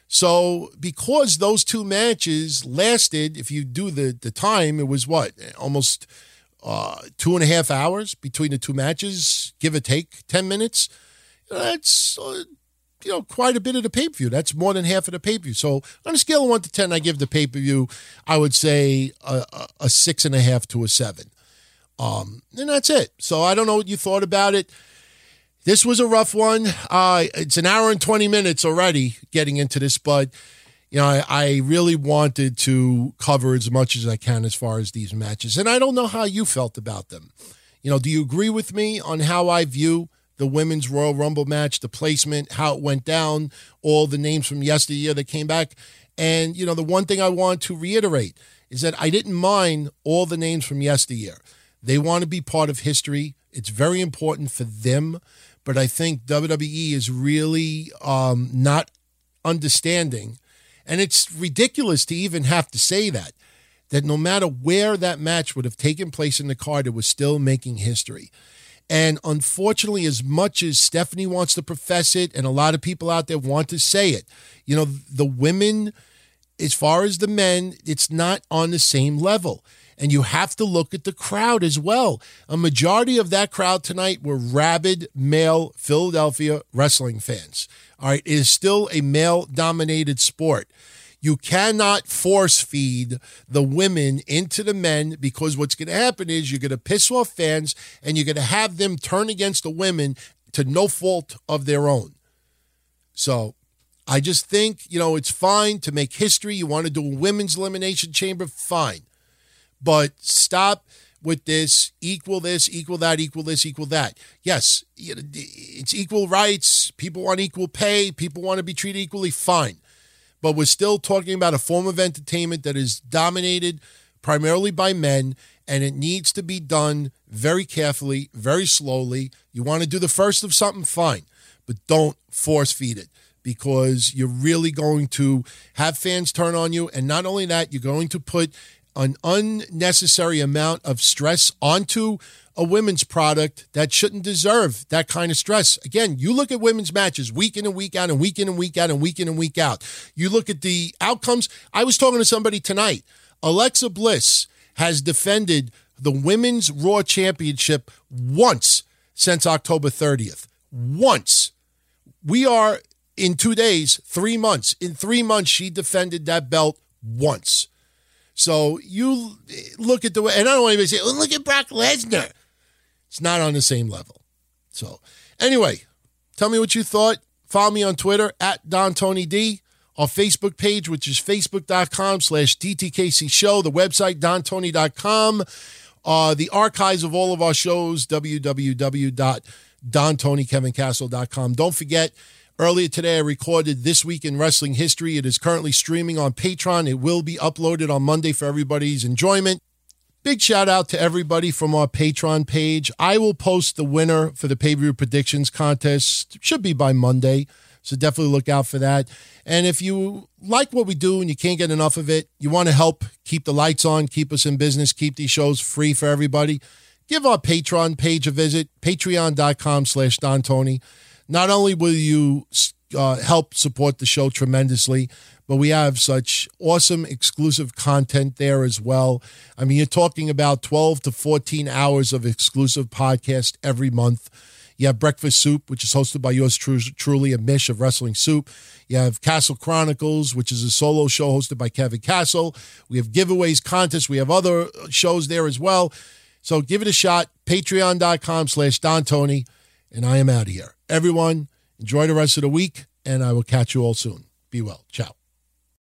So because those two matches lasted, if you do the, the time, it was what? Almost uh, two and a half hours between the two matches, give or take ten minutes. That's, uh, you know, quite a bit of the pay-per-view. That's more than half of the pay-per-view. So on a scale of one to ten, I give the pay-per-view, I would say a, a, a six and a half to a seven. Um, and that's it. So I don't know what you thought about it. This was a rough one. Uh, it's an hour and twenty minutes already getting into this, but you know, I, I really wanted to cover as much as I can as far as these matches. And I don't know how you felt about them. You know, do you agree with me on how I view the women's Royal Rumble match, the placement, how it went down, all the names from yesteryear that came back? And, you know, the one thing I want to reiterate is that I didn't mind all the names from yesteryear. They want to be part of history. It's very important for them. But I think W W E is really um, not understanding. And it's ridiculous to even have to say that, that no matter where that match would have taken place in the card, it was still making history. And unfortunately, as much as Stephanie wants to profess it, and a lot of people out there want to say it, you know, the women, as far as the men, it's not on the same level. And you have to look at the crowd as well. A majority of that crowd tonight were rabid male Philadelphia wrestling fans. All right, it is still a male-dominated sport. You cannot force feed the women into the men, because what's going to happen is you're going to piss off fans and you're going to have them turn against the women to no fault of their own. So I just think, you know, it's fine to make history. You want to do a women's elimination chamber, fine. But stop with this, equal this, equal that, equal this, equal that. Yes, it's equal rights. People want equal pay. People want to be treated equally, fine. But we're still talking about a form of entertainment that is dominated primarily by men, and it needs to be done very carefully, very slowly. You want to do the first of something, fine, but don't force feed it, because you're really going to have fans turn on you. And not only that, you're going to put an unnecessary amount of stress onto a women's product that shouldn't deserve that kind of stress. Again, you look at women's matches week in and week out and week in and week out and week in and week out. You look at the outcomes. I was talking to somebody tonight. Alexa Bliss has defended the Women's Raw Championship once since October thirtieth. Once. We are in two days, three months. In three months, she defended that belt once. So you look at the way, and I don't want anybody to say, oh, look at Brock Lesnar. It's not on the same level. So anyway, tell me what you thought. Follow me on Twitter at Don Tony D. Our Facebook page, which is facebook.com slash DTKC show. The website, don tony dot com. Uh, the archives of all of our shows, w w w dot don tony kevin castle dot com. Don't forget, earlier today, I recorded This Week in Wrestling History. It is currently streaming on Patreon. It will be uploaded on Monday for everybody's enjoyment. Big shout out to everybody from our Patreon page. I will post the winner for the pay-per-view predictions contest. Should be by Monday, so definitely look out for that. And if you like what we do and you can't get enough of it, you want to help keep the lights on, keep us in business, keep these shows free for everybody, give our Patreon page a visit, patreon.com slash Don Tony. Not only will you uh, help support the show tremendously, but we have such awesome exclusive content there as well. I mean, you're talking about twelve to fourteen hours of exclusive podcast every month. You have Breakfast Soup, which is hosted by yours truly, a Mish of Wrestling Soup. You have Castle Chronicles, which is a solo show hosted by Kevin Castle. We have giveaways, contests. We have other shows there as well. So give it a shot. Patreon.com slash Don Tony. And I am out of here. Everyone, enjoy the rest of the week, and I will catch you all soon. Be well. Ciao.